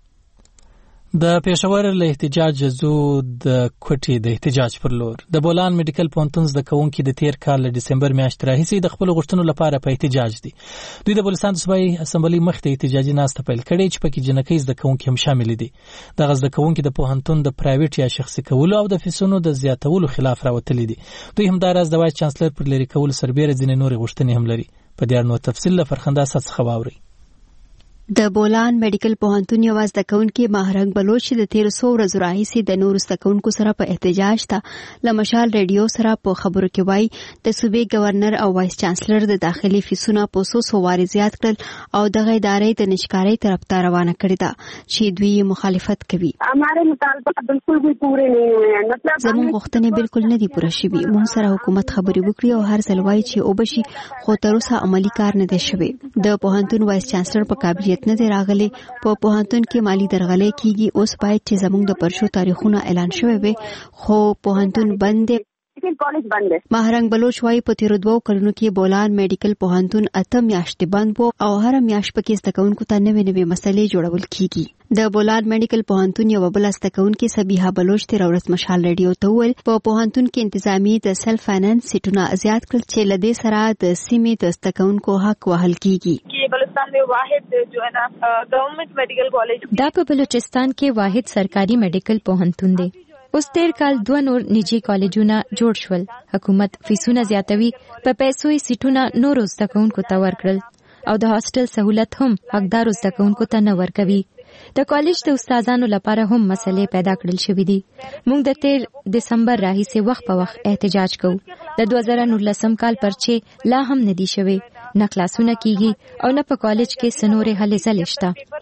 Speaker 1: د پېښور له احتجاج زو د کوټې د احتجاج پر لور د بولان میډیکل پونتون زده کوونکي د تیر کال د ډسمبر میاشتې راهیسې د خپل غوښتنو لپاره په احتجاج دي. دوی د بلوچستان صوبایي اسمبلی مخ ته احتجاجي ناسته پیل کړې چې پکې جنکۍ زده کوونکي هم شامل دي. دغه زده کوونکي د پوهنتون د پرایویټ یا شخصي کولو او د فیسونو د زیاتولو خلاف راوتلي دي. دوی هم دا راز د وایس چانسلر پر لري کول سربېره ځینې نورې غوښتنې هم لري. په دې اړه نو تفصیل له فرخنده اساس څخه واورئ.
Speaker 2: د بولان میډیکل پوهنتون یو زده کوونکي ماهرنګ بلوچ د 1300 ورځې راهیسې د نورو زده کوونکو سره په احتجاج ته لمشال ریډیو سره په خبرو کې وایي د صوبې گورنر او وایس چانسلر د داخلي فیسونه په 100 واري زیات کړل او دغه ادارې د نشکارۍ طرف ته روانه کړې ده چې دوی مخالفت کوي.
Speaker 20: हमारे मुतालबा बिल्कुल भी पूरे नहीं हुए हैं. मतलब
Speaker 2: زموږ غوښتنې بالکل نه دي پوره شوي. موږ سره حکومت خبرې وکړي او هر ځل وایي چې وبشي، خو تر اوسه عملی کار نه دی شوی. د پوهنتون وایس چانسلر په قابلیت نه دی راغلی. په پوهنتون کې مالی درغلۍ کیږي. اوس باید چې زموږ د پرشو تاریخونه اعلان شوی وي، خو پوهنتون بند دی.
Speaker 20: لیکن کالج بند دی.
Speaker 2: ماهرنګ بلوچ وايي په تیر 2 کلونو کې بولان میډیکل پوهنتون 8 میاشتې بند وو او هر میاشت پکې ستکونکو ته نوې مسلې جوړول کیږي. د بولان میډیکل پوهنتون یو بل ستکونکو سبیحه بلوچ تیر ورځ مشال ریډیو ته ویل په پوهنتون کې انتظامی د سلف فاینانس سیټونه زیات کړل چې لدې سره د سیمې د ستکونکو حق وهل کیږي.
Speaker 21: بلوچستان में वाहिद जो है ना गवर्नमेंट मेडिकल कॉलेज
Speaker 12: دا په بلوچستان کې واحد سرکاري میډیکل پوهنتون دی. اوس تیر کال 2 نور نجی کالجونه جوړ شول. حکومت فیسونه زیاتوي، په پیسو یې سیټونه نور زدهکونکو ته ورکړل او د هاستل سہولت هم حقدار زدهکونکو ته نه ورکوي. د کالج د استادانو لپاره هم مسلې پیدا کړل شوې دي. موږ د تیر دسمبر راهیسې وخت په وخت احتجاج کوو. د 2019 کال پرچې لا هم ندي شوی، نه کلاسونه کیږي او نه په کالج کې سنورې هلې ځلې شته.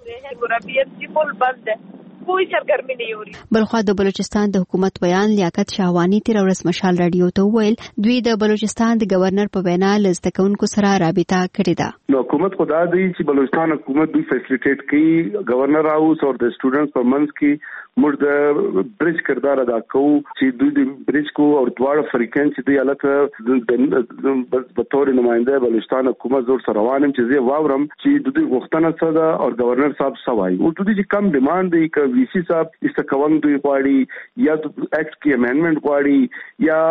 Speaker 21: کوئی سرگرمی نہیں ہو رہی.
Speaker 2: بلخوا د بلوچستان د حکومت بیان لیاقت شاهوانی تیر ورځ مشال رادیو ته ویل دوی د بلوچستان د گورنر په وینا لزدکونکو سره رابطه کړې ده.
Speaker 22: نو حکومت خدا دی چې بلوچستان حکومت دوی فیسیلیټیټ کی گورنر هاوس او د سټوډنټس پر منځ کې موږ د بریج کردار ادا کوو چې دوی د بریج کو او دواړه فریقین چې دی الګ د بطور نماینده بلوچستان حکومت زور سره روانم چې زه واورم چې دوی غوښتنه څه ده او گورنر صاحب سوای او دوی چې کم ډیماند دی ک وی سی صاحب استکوان دوی غواړي یا د ایکټ کې امندمنت غواړي یا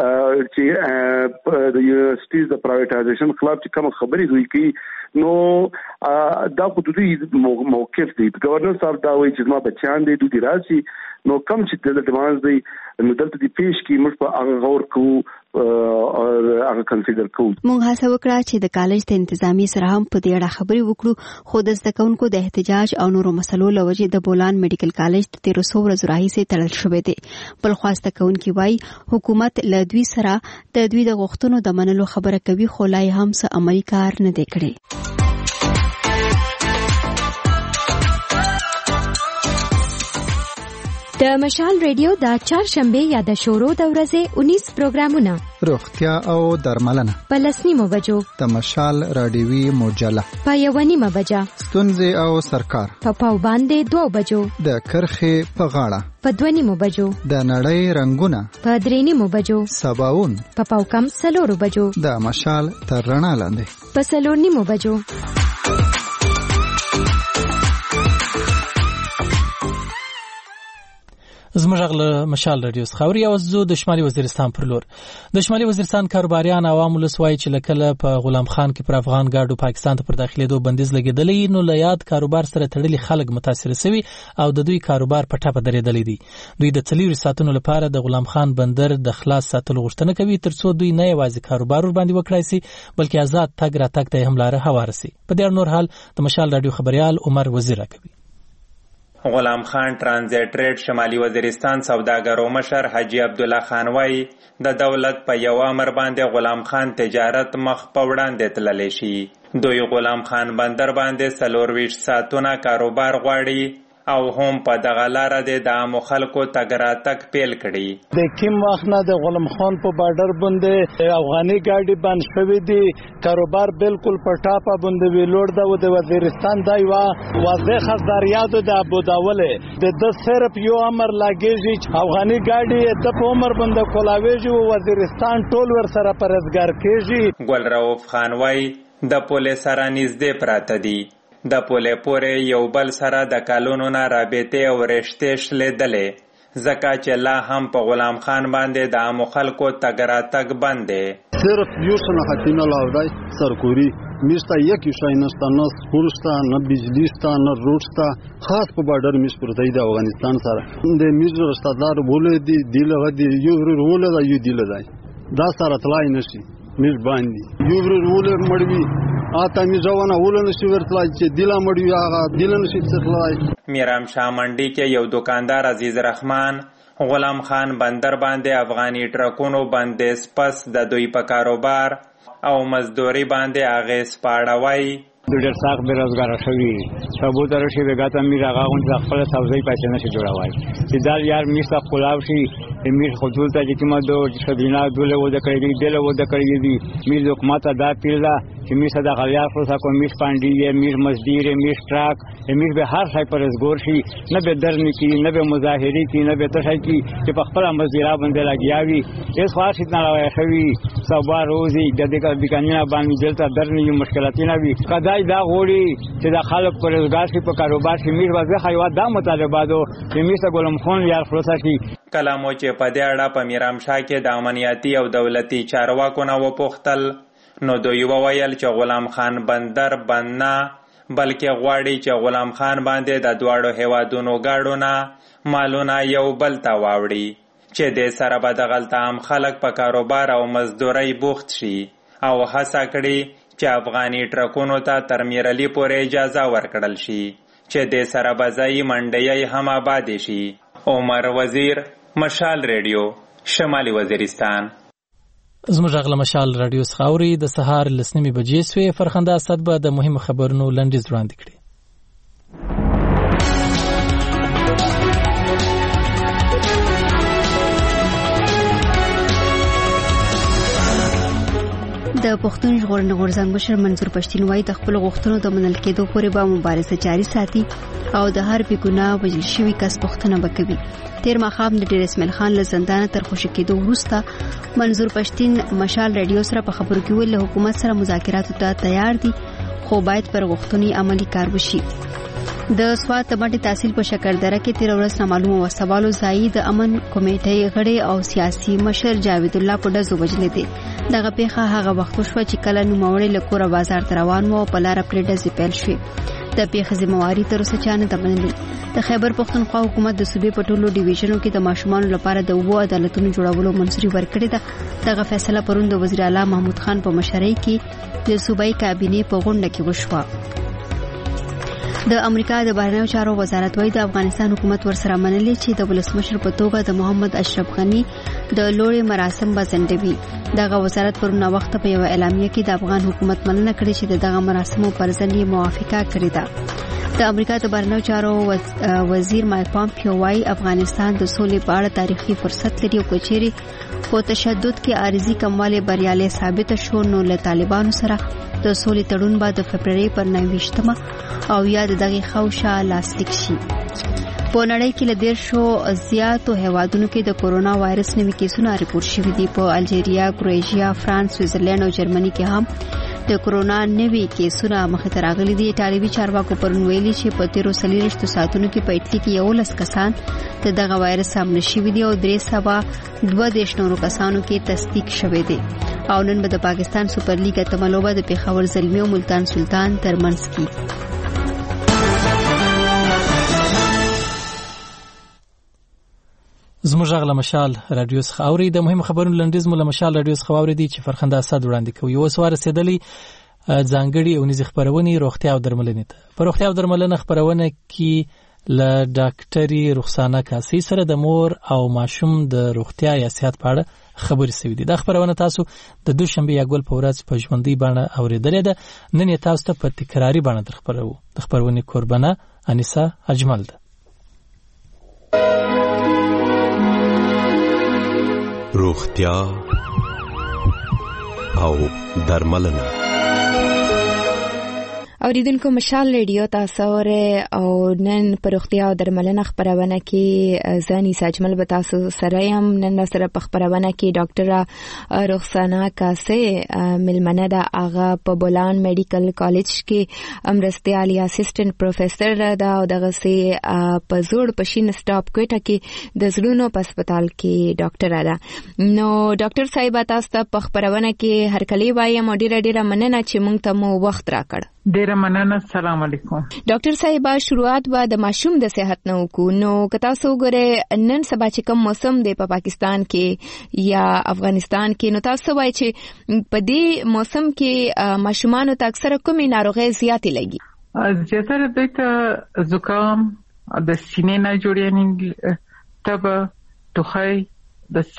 Speaker 22: چې د یونیورسيټیز د پرایویټایزیشن خلاف چې کوم خبرې دوی کوي نو دا خو دوی موقف دی. گورنر صاحب دا وایي چې ما بچیان دي دوی راشي نو کم چې د ډیماند دی نو دلته دی پیش کی موږ په هغه غور کوو او هغه کنسیډر کوو.
Speaker 2: موږ هڅه وکړه چې د کالج د انتظامی سره هم په دې اړه خبرې وکړو خو د زدهکونکو د احتجاج او نورو مسلو لوجې د بولان میډیکل کالج د 1300 ورځې راهیسې تړل شوی دی. بل خواسته کوونکی وایي حکومت له دوی سره د دوی د غوښتنو د منلو خبره کوي خو لا هم څه عملی کار نه دی کړی.
Speaker 12: د مشال ریډیو د چهارشنبه یا د شورو د ورځې 19 پروګرامونه
Speaker 23: روغتیا او درملنه
Speaker 12: په 10 بجو
Speaker 23: د مشال رادیوي مجله
Speaker 12: په 1 بجه
Speaker 23: ستونزې او سرکار
Speaker 12: په پاو باندې 2 بجو
Speaker 23: د کرخې په غاړه
Speaker 12: په 2 بجو
Speaker 23: د نړۍ رنگونه
Speaker 12: په 3 بجو
Speaker 23: سباون
Speaker 12: په پاو کم 4 بجو
Speaker 23: د مشال تر رڼا لاندې
Speaker 12: په 4 بجو
Speaker 1: زموږ غل مشال رادیو خاوري او زو د شمالي وزیرستان پر لور د شمالي وزیرستان کاروباریان عوام ولسوای چې لکله په غلام خان کې پر افغان ګاډو پاکستان ته پر داخليدو بندیز لګیدلې نو لیاد کاروبار سره تړلي خلک متاثر شوي او د دوی کاروبار په ټاپه درېدلې دي. دوی د تلیری ساتنو لپاره د غلام خان بندر د خلاص ساتلو غوښتنه کوي ترڅو دوی نه یوازې کاروبار ور باندې وکړای شي بلکې آزاد تګ را تګ ته هم لار هوار شي. په دې نور حال د مشال رادیو خبريال عمر وزیر کوي.
Speaker 24: غلام خان ترانزیت ریډ شمالي وزیرستان سوداګرو مشر حاجی عبد الله خان وای د دولت په یو امر باندې غلام خان تجارت مخ په وړاندې تللی شي. دوی غلام خان بندر باندې 24 ساعتونه کاروبار غواړي او هم په دغه لار د عام خلکو تګ راتګ پیل کړي.
Speaker 25: د کوم وخت نه د غلام خان په بارډر باندې افغاني ګاډي بند شوې دي کاروبار بالکل په ټاپه باندې ویلوړ ده او د وزیرستان دا یو واضح خبرداریاتو د ابوداوله د صرف یو امر لاګیږي چې افغاني ګاډي د په عمر باندې کولاویږي او وزیرستان ټول ور سره پرزګار کیږي.
Speaker 24: ګل رؤف خان وای د پولیس سره نږدې پراته دي. د پولې پورې یو بل سره د کالونو نه رابطې او رشتې شلیدلې ځکه چې لا هم په غلام خان باندې د عام خلکو تګ راتګ بند دی.
Speaker 25: صرف یو څه خاتمه لاودای سرکوري میستا یکی شای نشته نه سکول شته نه بجلی شته نه روډ شته خاص په بارډر میس پرته د افغانستان سره د میز رستادار بوله دی دیله دی یو روله دا یو دیله دی دا سره تلای نشي میز باندې یو روله مړوي آتا می ځوانه ولن شي ورتلای چې دیلا مړی هغه دیلن شي څخلای.
Speaker 24: میرام شاه منډي کې یو دکاندار عزیز رحمان غلام خان بندر باندې افغاني ټرکونو باندې سپس د دوی په کاروبار او مزدوري باندې هغه سپاړوي.
Speaker 26: ډېر سخت بیروزګار شوی ثبوت راشي وګاته میرا غاون ځ خپل سبزی پیسې نشي جوړوي چې دا یار میسته خلاو شي امیر خودول ته چې کومه د شبینا دوله و د کړی دله و د کړی دی میر حکومت دا پیلا چې می صدا غلیا فرصه کو میر پاندی میر مزدیر میر ټراک امیر به هر ځای پر ازګور شي نه به درنی کی نه به مظاهری کی نه به تشای کی چې په خپل مزدورا باندې لګیاوي اس خاص نه راوي شوی سبا روزي د دې بکانینا باندې دلته درنی مشکلات نه وي قضای دا غوړي چې د خلک پر ازګار شي په کاروبار کې میر وځي خیوا دا مطالبه دو چې میر ګلم خون یار فرصه شي
Speaker 24: کلامو چې په دې اړه په میرامشاه کې د امنیتي او دولتي چارواکو نه وپوښتل نو دوی وویل چې غلام خان بندر بند نه بلکې غواړي چې غلام خان باندې د دواړو هیوادونو ګاډونه مالونه یو بل ته واوړي چې د سره به دغلته عام خلک په کاروبار او مزدورۍ بوخت شي او هڅه کړي چې افغاني ټرکونو ته تر میرعلي پورې اجازه ورکړل شي چې د سره به ځایي منډۍ هم آباد شي. عمر وزیر، مشال ریډیو، شمالي وزیرستان.
Speaker 1: زموږ غږ له مشال راډیو څخه اوري. د سهار 9:00 بجې سوې. فرخنده اسد به د مهمو خبرونو لنډیز وړاندې کړي.
Speaker 2: د پښتون ژغورنې غورځنګ مشر منظور پښتین وايي د خپل غوښتنو د منل کېدو پورې به مبارزه جاري ساتي او د هر بې ګناه وژل شوي کس پوښتنه به کوي. تیر ماښام د ډیر اسماعیل خان له زندانه تر خوشي کېدو وروسته منظور پښتین مشال رادیو سره په خبرو کې ویل له حکومت سره مذاکراتو ته تیار دي خو باید پر غوښتنې عملي کار وشي. د سوات مټي تحصیل په شکردره کې تیر ورځ نامعلومه وسوالو ځای د امن کمیټې غړي او سیاسي مشر جاوید الله په ډزو وجلې دي. دغه پیښه هغه وخت شو چې کله نوموړی له کوره بازار ته روان و په لاره پرې ډزې پیل شوې. د پیښې ذمہواري تر اوسه چا نه ده منلې. د خیبر پښتونخوا حکومت د صوبې په ټولو ډیویژنو کې د ماشومانو لپاره د 2 عدالتونو جوړولو منځوري ورکړې ده. دغه فیصله پرون د وزیر اعلی محمود خان په مشرۍ کې د صوبایي کابینې په غونډه کې وشوه. د امریکا د بهرنیو چارو وزارت وايي د افغانستان حکومت ورسره منلي چې د ولسمشر په توګه د محمد اشرف غنی د لوړې مراسم به ځنډوي. دغه وزارت پرونه وخت په یو اعلامیه کې د افغان حکومت مننه کړې چې دغه مراسمو پر ځنډ موافقه کړې ده. د امریکا د بهرنیو چارو وزیر مایک پامپیو وايي افغانستان د سولې په اړه تاریخي فرصت لري او کچېري په تشدد کې عارضي کموالی بریالي ثابت شو نو له طالبانو سره د سولې تړون به د فبرवरी پر 29 او یا دغه خوشا لاسلیک شي. په نړۍ کې له 150 زیاتو هیوادونو کې د کورونا وایرس نوي کیسونه راپور شوي دي. په الجیریا، کروشیا، فرانس، سویټزرلند او جرمني کې هم د کورونا نوي کیسونه مخ ته راغلي دي. ایټالوي چارواکو پرون ویلي چې په 13 ساعتونو کې په ایټالي کې 11 کسان د دغه وایرس سامنے شوي دي او 322 نورو کسانو کې تصدیق شوی دی. او نن به د پاکستان سپر لیګ اتمه لوبه د پیښور زلمی او ملتان سلطان ترمنځ کې.
Speaker 1: زموږ غږ له مشال راډیو څخه اوري. د مهم خبرونو لنډیز مو له مشال راډیو څخه اورېدي چې فرخنده اسد وړاندې کوي. اوس ورسېدلې ځانګړي او نږدې خبرونه روغتیا او درملنې ته. په روغتیا او درملنه خبرونه کې له ډاکټري رخسانه کاسي سره د مور او ماشوم د روغتیا یا صحت په اړه خبرې شوې دي. دا خبرونه تاسو د دوشنبه یا ګل په ورځ په ژوندۍ باندې اورېدلې ده. نن یې تاسو ته په تکراری باندې خبرو. د خبرونه قربانه انیسا اجمل ده.
Speaker 3: روغتیا او درملنه.
Speaker 12: اوریدونکو مشال ریډیو تاسو او نن پر روغتیا او درملنه خبرونه کې ځاني ساجمل به تاسو سره يم. نن سره په خبرونه کې ډاکټر رخسانه کاسه ملمنه دا هغه په بولان میډیکل کالج کې امرستيال یا اسسټنټ پروفیسور دا او دغه سي په زوړ پښین سټاپ کوټه کې د زړونو په هسپتال کې ډاکټر ده. نو ډاکټر صاحب تاسو ته په خبرونه کې هر کلی وایم ډیره مننه چې موږ ته مو وخت راکړ.
Speaker 4: ډیره مننه. السلام علیکم.
Speaker 12: ډاکټر صاحب شروعات به د ماشوم د صحت نه وکړو. نو که تاسو وګورئ نن سبا چې کوم موسم دی په پاکستان کې یا افغانستان کې نو تاسو وایي چې په دې موسم کې ماشومان ته اکثره کومې ناروغۍ زیاتې لګي؟
Speaker 4: زیاتره د زکام، د سینې نه جوړېږي، تبه، ټوخی، د ساه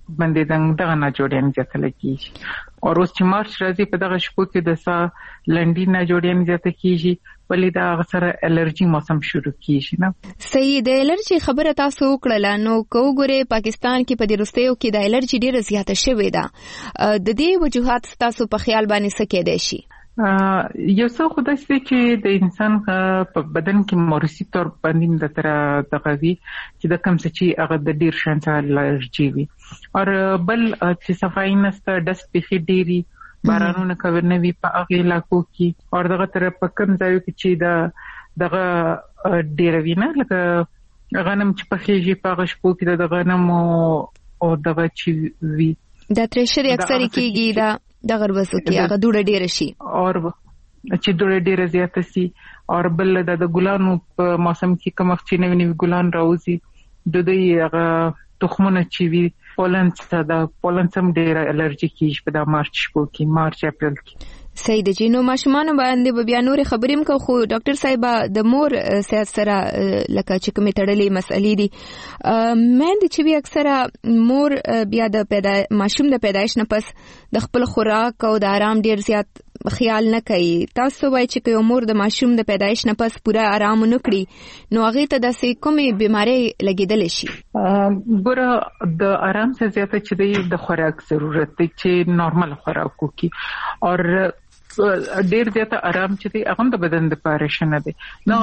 Speaker 4: بندیدنګ دغه نه جوړیان زیاتل کیږي او اوس چې مارچ راځي په دغه شپو کې د سا لنډی نه جوړیان زیات کیږي ولې دا اکثر الرجی موسم شروع کیږي نه
Speaker 5: صحیح د الرجی خبره تاسو وکړه نو کوګوره پاکستان کې په دې رستیو کې د الرجی ډیره زیاته شوې ده د دې وجوهات تاسو په خیال باندې څه کېدای شي
Speaker 4: یو څه خدای سي چې د انسان په بدن کې موروثي تور باندې د تر دغوي چې د کم څه چې هغه د ډیر شانس الرجی وي او بل چې صفائی نسته ډست په ډيري بارانونه کوي وي په هغه علاقو کې او دغه تر په کم ځایو کې چې دغه ډیر وینه لکه غنم چې په خېږي په غشپو کې د غنم او دغه چې وي
Speaker 5: د ترشر اکثر کېږي دا د غربسو کې هغه دوړه ډیره شي
Speaker 4: او چې دوړه ډیره زیاته شي او بل د ګلانو په موسم کې کوم وخت چې نوی ګلان راوځي د دې هغه تخمونه چې وي پولن سم ډیره الرجی کیږي په د مارچ شپو کې مارچ اپریل کې
Speaker 5: صحیح د جنو ماشومان باندې بیا نور خبرې مکو خو ډاکټر صاحب د مور صحت سره لکه چې کومې تړلې مسلې دي مې چې بیا اکثره مور بیا د ماشوم د پیدایش نه پس د خپل خوراک او د آرام ډیر زیات خیال نه کوي تاسو وایي چې یو مور د ماشوم د پیدایش نه پس پوره آرام نه کړي نو هغه ته د کومې بیماری لګیدل شي
Speaker 4: ګوره د آرام څخه زیاته چې د خوراک ضرورت دی چې نارمل خوراک وکړي او ډیر زیاته آرام چې دی هغه د بدن لپاره شنه دی نو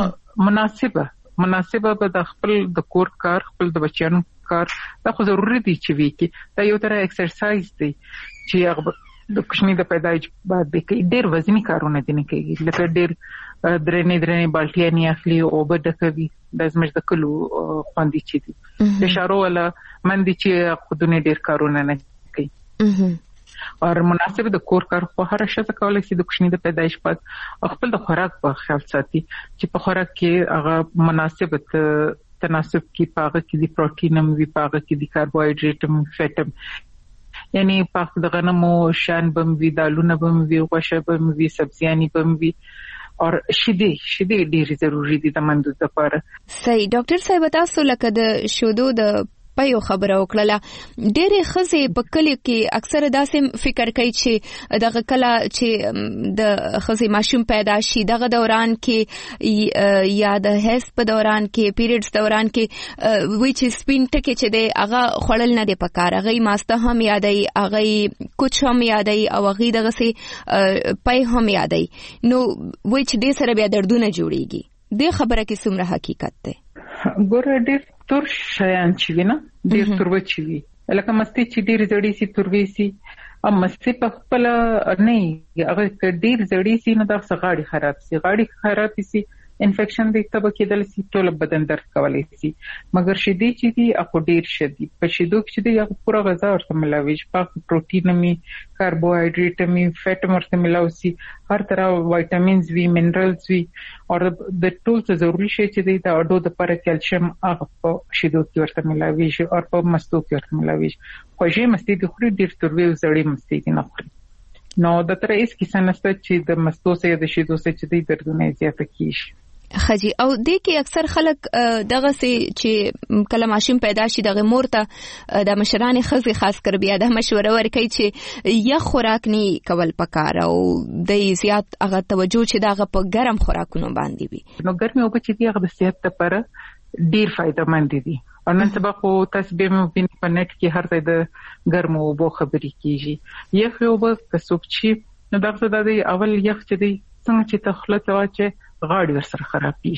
Speaker 4: مناسبه به د خپل د کور کار خپل د بچیانو کار دا خو ضروري دی چې وی کې دا یو تر ایکسرسایز دی چې هغه د کوچنی د پیدایش بعد به کې ډیر وزنی کارونه دي نه کوي لکه ډیر درنې بالټیا نه اخلي او بده کوي د زمش د کلو خوندې چې دي د شارو ولا مندي چې خودونه ډیر کارونه نه کوي او مناسب د کور کار خو هر شته کولای شي د کوچنی د پیدایش بعد خپل د خوراک په خیال ساتي چې په خوراک کې هغه مناسب تناسب کې پاغه کې د پروتینم وی پاغه کې د کاربوهایډریټم فیټم یعنی پاک د غنمو شان بم وی دالونه بم وی غوښه بم وی سبزیانی بم وی او شیدې ډېری ضروری دي د مندو لپاره
Speaker 5: صحیح ډاکټر صاحب تاسو لکه د شودو د پيو خبره وکړه ډېرې خزې په کلی کې اکثره داسې فکر کوي چې دغه کله چې د خزې ماشوم پیدا شي دغه دوران کې یا د هیڅ په دوران کې پیریډز دوران کې وی چې سپین ټکی چې دی هغه خړل نه دی پکار هغه ماسته هم یادای هغه کوچ هم یادای او هغه دغه سي پي هم یادای نو وی چې دې سره بیا دردونه جوړيږي دې خبره کې څومره حقیقت ده
Speaker 4: ګوره ډېر تور شیان چې وینه ډېر تور وچی وي لکه مستي چې ډېر زړې سي تورې سي ام مستي په خپل نه هغه ډېر زړې سي نه د غاړي خراب سي انفیکشن د تبه کېدل سي ټول بدن درد کولای سي مګر شیدې چې دي اخو ډېر شدي په شیدو کې دي هغه پوره غذا ورته ملاوي پاک پروتین می کاربوهایډریټ می فیټ ورته ملاوي سي هر طرح وایټامینز وی منرالز وی او د ټول څه ضروري شي چې د اډو د پر کیلشیم هغه په شیدو کې ورته ملاوي شي او په مستو کې ورته ملاوي شي خوږې مستي د خوري ډېر تروي زړې مستي نه خوري نو د تر ایس کې سنسته چې د مستو سره د شیدو سره چې د دردونه زیاته کیږي
Speaker 5: خجی او د کې اکثر خلک دغه سي چې کله ماشوم پیدا شي دغه مور ته د مشران خزي خاص کر بیا د مشوره ورکړي چې یا خوراک نه کول پکار او د زیات هغه توجه چې دغه په ګرم خوراکونو باندې وي
Speaker 4: نو ګرمي او چې دغه د صحت لپاره ډیر فائدہ مند دي او نن سبا خو تاسو به مو په نت کې هر ځای د ګرمو وبو خبرې کیږي یخ یو به کڅوک چې نو دغه د اول یخ چې دی څنګه چې تخلص واچي غاړي ورسره خرابېږي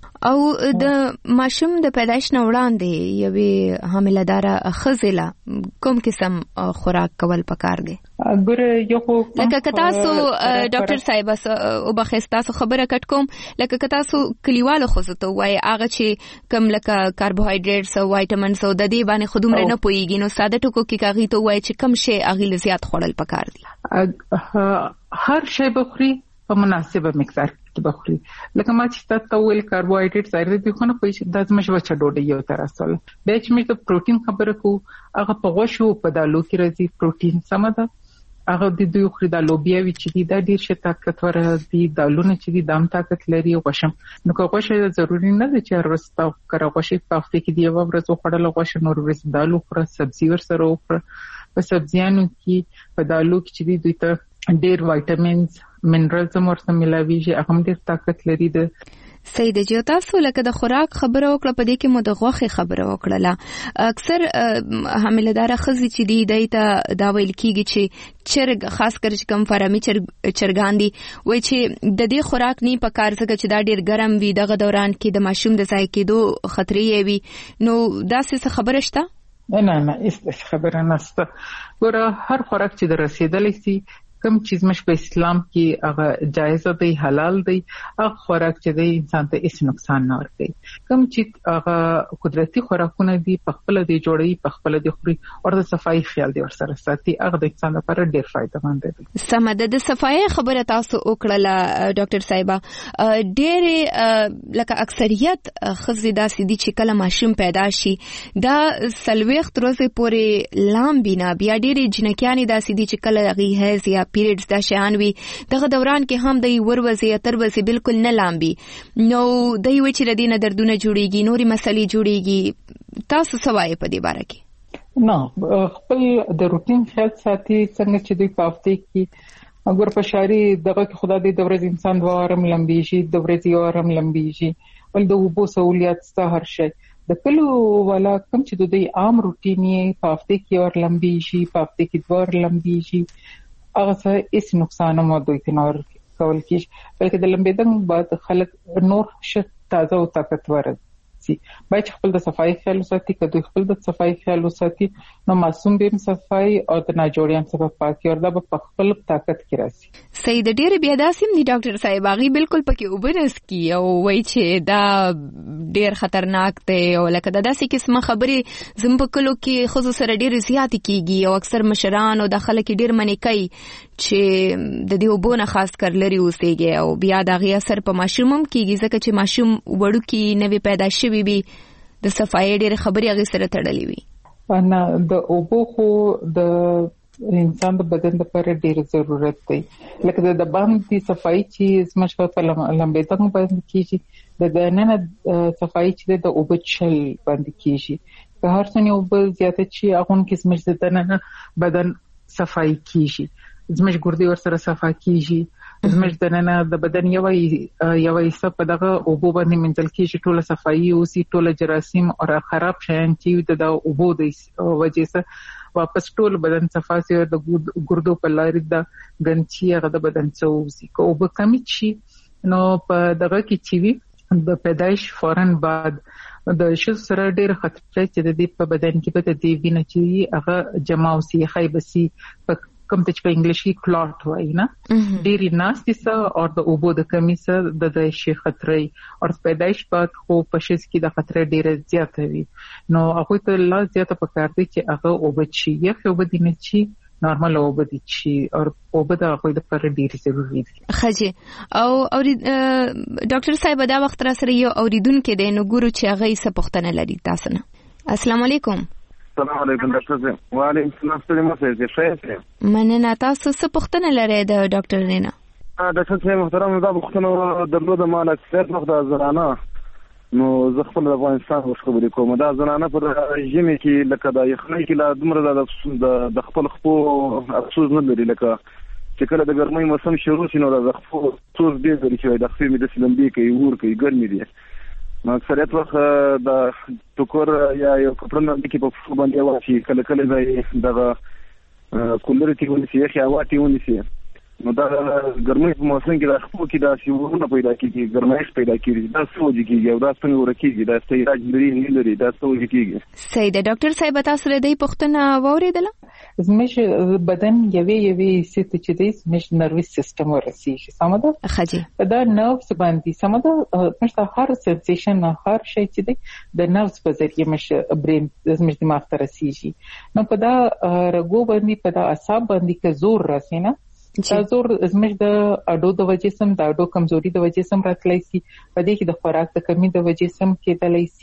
Speaker 5: او د ماشوم د پیدایش نه وړاندې یوې حامله‌دار خزله کوم قسم خوراک کول پکار دي
Speaker 4: ګوره یو
Speaker 5: لکه تاسو ډاکټر صاحب او بخښتا سو خبره کټ کوم لکه تاسو کلیواله خو ته وای هغه چې کم لکه کاربوهایډریټس او وایټامینز او د دې باندې خودمره نه پويږي نو ساده ټکو کې کاغی ته وای چې کم شي اغه زیات خورل پکار دي
Speaker 4: هر شی بخوري په مناسبه مقدار کې بخوري لکه ما چې تاسو ویل کاربوهایډریټ ظاهر دي خو نه پېښ د زمش وچه ډوډۍ یو تر اصل به چې موږ د پروتین خبره کو هغه په غوښو په دالو کې راځي پروتین سم ده هغه د دوی خو د لوبیاوي چې دا ډیر شه طاقتور دي دالونه چې دي دام طاقت لري غوښم نو غوښه ضروری نه ده چې ورستا کړه غوښه په هفته کې دی یو ورځ خوړل غوښه نور ورځ دالو خور سبزی ور سره وخور په سبزیانو کې په دالو کې چې دوی ته ډیر وایټامینز منرالز ورته ملاويږي هغه ډیر طاقت لري د
Speaker 5: سید جو تاسو لکه د خوراک خبره وکړه په دې کې مو د غوښه خبره وکړه اکثر حاملدار خزي چې دی دایته دا ویل کیږي چې چرګ خاص کر چې کم فارمي چرګان دي وای چې د دې خوراک نه په کار څخه چې دا ډیر ګرم وي دغه دوران کې د ماشوم د ځای کېدو خطرې وي نو دا څه خبره شته
Speaker 4: نه هیڅ خبره نشته ګوره هر خوراک چې د رسیدلې سي کوم چیز مش په اسلام کې هغه جایز دی حلال دی هغه خوراک چې دی انسان ته هیڅ نقصان نه ورکوي کوم چې هغه قدرتي خوراکونه دي په خپل دی جوړي په خپل دی خوري او د صفائی خیال دی ورسره ساتي هغه د انسان لپاره ډیر فائدہ مند دی
Speaker 5: سمده د صفائی خبره تاسو وکړه ډاکټر صاحبہ ډیر لکه اکثریت خزي داسې دي چې کله ماشوم پیدا شي دا سلويخت ورځې پورې لامبینا بیا ډیر جنکیانی داسې دي چې کله غي هيز یا پیریډز دا شان وي دغه دوران کې هم د وروزي تروزي بالکل نه لامبي نو د یو چې ردینه دردونه جوړيږي نوري مسلې جوړيږي تاسو سوای په دې باره کې
Speaker 4: نو خپل د روټین خیال ساتي څنګه چې د پافته کې اگر په شاري دغه کې خدا دې د ورځ انسان دوارم لمبي شي د ورځ یوارم لمبي شي ول د وبو سہولیت سره هر شي د کلو والا کوم چې د عام روټین یې پافته کې اور لمبي شي پافته کې دوار لمبي شي هغه څه هیڅ نقصان هم دوی ته نور کول کیږي بلکې د لمبېدنګ بعد خلک نور ش تازه او طاقتور سي باید خپل د صفائی خیال وساتي کله خپل د صفائی خیال وساتي نو معصوم به صفائی او د ناجوړیان سبب پاکي او د خپل طاقت کې راسي
Speaker 5: سید ډېر بیا داسیم دي ډاکټر صاحب هغه بالکل پکې وبرس کی او وای چې دا ډېر خطرناک دی او لکه دا داسې قسمه خبرې زم په کلو کې خصوصا سره ډېر زیات کیږي او اکثر مشران او د خلک ډېر منې کوي چې د دې وبونه خاص کر لري اوسېږي او بیا دا غي اثر په ماشومم کیږي ځکه چې ماشوم وړو کې نوې پیدا شي بي د صفای ډېر خبرې هغه سره تړلې وي
Speaker 4: انا د اوبو خو د انسان د بدن لپاره ډېر ضرورت دی لکه د باندې صفای چې زموږ په لمبېدنګ باندې کیږي د دننه صفای چې د اوبو چل باندې کیږي که هر څنګه اوبو زیاته چې هغه کې زموږ د دننه بدن صفای کیږي زموږ ګردې ورسره صفا کیږي زموږ دننه د بدن یو حصہ په دغه اوبو باندې منځل کیږي ټوله صفائی او سي ټوله جراثیم او خراب شیان چې د اوبو د وجې سره واپس ټول بدن صفا سي او د ګردو په لارې د ګنچي هغه د بدن څوزي کو اوبو کمی شي نو په دغه کې چې وي د پیدایش فورن بعد د شخص سره ډېر خطر چې د دې په بدن کې په دې وینه چې هغه جمع وسي خیبسي کوم ته په انګلیش کې کلاټ وایي نه ډېری ناستي سره او د اوبو د کمی سره د شي خطرې او پیدایش بعد خو په شخص کې د خطر ډېر زیات وي نو هغه ته لا زیاته پکار دي چې هغه اوبه چي یا خو به دي نه چي نارمل اوبه دي چي او اوبه د هغه لپاره ډېر ضروري دي
Speaker 5: خجه او ډاکټر صاحب دا وخت را سره یو اوریدونکو د نو ګورو چې هغه څه پوښتنه لري تاسو نه السلام علیکم
Speaker 6: السلام علیکم ډاکټر صاحب وعلیکم السلام ستړي مشه ښه
Speaker 5: مننه تاسو څه پوښتنه لرئ د ډاکټر نه
Speaker 6: ډاکټر صاحب محترم دا پوښتنه درلوده مال اکثر وخت د زنانه نو زه خپل د افغانستان اوس خبرې کوم دا زنانه پر ژمي کې لکه د یخنۍ کې لا دومره د خپل خپو افسوس نه لري لکه چې کله د ګرمۍ موسم شروع شي نو د خپو څور ډېر لري چې د خپل د سلمبي کوي ور کوي ګرمي دي نو اکثریت وخت د ټوکر یا یو کپړن کې په فو باندې واشي کله کله ځای دغه کولر کې ونیسي یا هوا کې ونیسي نو دا ګرمۍ په موسم کې د خپل کې دا شیورونه پیدا کیږي ګرمایش پیدا کیږي دا سوځي کیږي او دا څنګه ورکیږي دا ستایراج لري دا سوځي کیږي
Speaker 5: سید ډاکټر صاحب تاسو له دې پوښتنه واوریدله
Speaker 4: زموږ بدن یوې ست چې دی زموږ نروس سیستم ورسیږي سمده
Speaker 5: خجه
Speaker 4: دا نروس باندې سمده مشته هر سنسیشن هر شی چې دی د نروس په ذریعہ مش برین زموږ دماغ ته رسیږي نو په دا رګو باندې په دا اعصاب باندې که زور راسي نه دا زور زموږ د اډو د وجې سم د اډو کمزوري د وجې سم راتلای شي په دې کې د خوراک د کمی د وجې سم کېدلای شي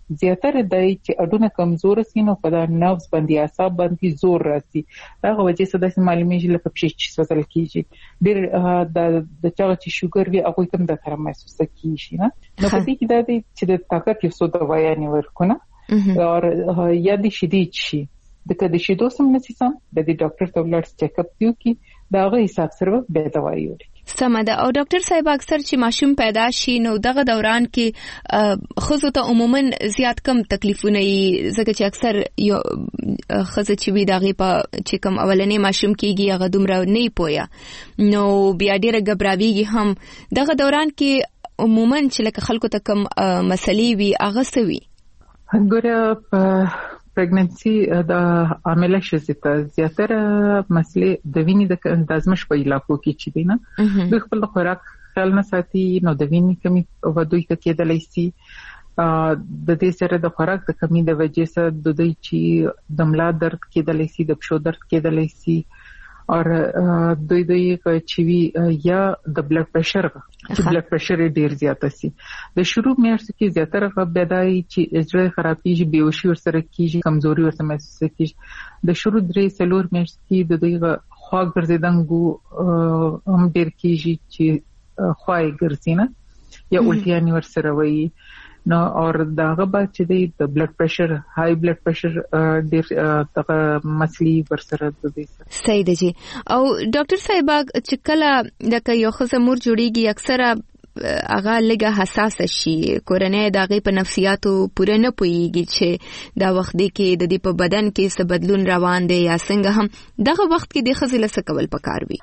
Speaker 4: زیاتره د اډونه کمزور سینو په دا نرవ్s باندې اعصاب باندې زور راځي دا وجه څه د معلومي لکه په شي سوزل کیږي ډیر د چا چې شوګر وي هغه کوم د تر محسوس کیږي نه نو په دې کې دا چې د طاقت یو څه دوايا نیورکونه او یا د شدید شي د کده شیدو سم نسیسم د ډاکټر ته ولر چیک اپ دیو کی دا غي حساب سره به دوايي ورکړي
Speaker 5: سمده. او ډاکټر صاحب اکثر چې ماشوم پیدا شي نو دغه دوران کې خزو ته عموما زیات کم تکلیفونه یې ځکه چې اکثر یو خزه چې وی دغه په چې کم اولنې ماشوم کېږي هغه دومره نه پویا نو بیا ډیره غبراویږي هم دغه دوران کې عموما چې لکه خلکو ته کم مسلې وی هغه سوي
Speaker 4: ګوره پریګننسي د عامله شزته زیاتره مسلې د وینې د ازمش په علاقو کې چي دي نه د خپل خوراک خیال نه ساتي نو د وینې کمی ودوي کېدلای شي د دې سره د خوراک د کمی د وجې سره د دوی چې د ملا درد کېدلای شي د پښو درد کېدلای شي او دوی چې وی یا د بلډ پريشر چې بلډ پريشر ډیر زیات شي د شروع میاشتو کې زیاتره غبدای چې اجرای خرابېږي بیهوشي ورسره کیږي کمزوري ورسره محسوس کیږي د شروع 3-4 میاشتو کې د دوی خوا ګرځیدنګو هم ډیر کیږي چې خوای ګرځینه یا الټیانی ورسره وایي نو اور داغه بعد چې د بلډ پريشر هاي بلډ پريشر ډیر دغه مسلې ورسره د دې
Speaker 5: صحیح دی جی. او ډاکټر صاحب چې کله د یو خزمور جوړیږي اکثره هغه لګه حساس شي کورنۍ دغه په نفسیاتو پوره نه پويږي چې دا وخت دی کې د دې په بدن کې څه بدلون روان دی یا څنګه هم دغه وخت کې د خزل څه کول پکار وي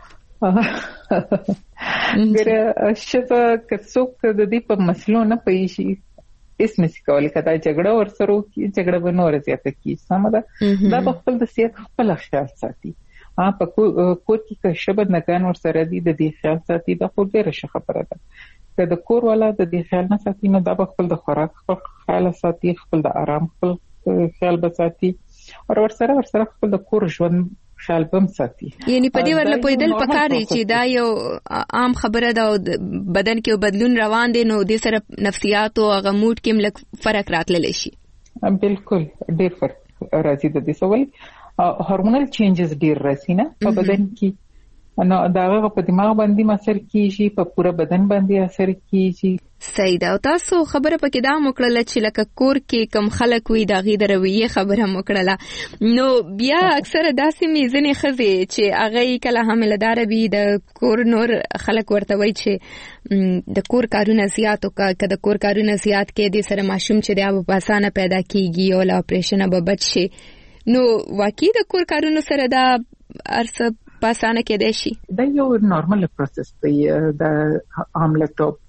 Speaker 4: ګره شپه کڅوک د دې په مسلو نه پېشي اس نسی کولی کدا جګړه ورسره کی جګړه ونور زیاته کی سمده دا خپل د سیاست خپل خیال ساتي په کور کې که شبد نگان ورسره دي د دې خیال ساتي دا خو ډیره ښه خبره ده که د کور والا د دې خیال نه ساتي نو دا خپل د خوراک خیال ساتي خپل د آرام خپل خیال بساتي او ورسره خپل د کور ژوند خیال بم ساتي
Speaker 5: یعنی په دې ورله پویدل پکاري چې دا یو عام خبره ده او بدن کې بدلون روان دي نو د سره نفسیات او غموډ کې ملک فرق راتللی شي
Speaker 4: بالکل ډیر فرق راځي د دې سوال هورمونل چینجز ډیر راځي نه په بدن کې نو داغه په دماغ باندې اثر کیږي په پورا بدن باندې اثر کیږي
Speaker 5: صحیح ده. او تاسو خبره پکې دا موکړه چې لکه کور کې کم خلک وي دغه د رویه خبره موکړه نو بیا اکثره داسې میزنې خزي چې هغه کله حاملدار وي د کور نور خلک ورته وي چې د کور کارونه زیات او که د کور کارونه زیات کې د سره ماشوم چې د په اسانه پیدا کیږي او لا اپریشن به بچ شي نو واقعي د کور کارونه سره دا ارسه په اسانه کې دی شي
Speaker 4: دا یو نارمل پروسس دی د حاملتوب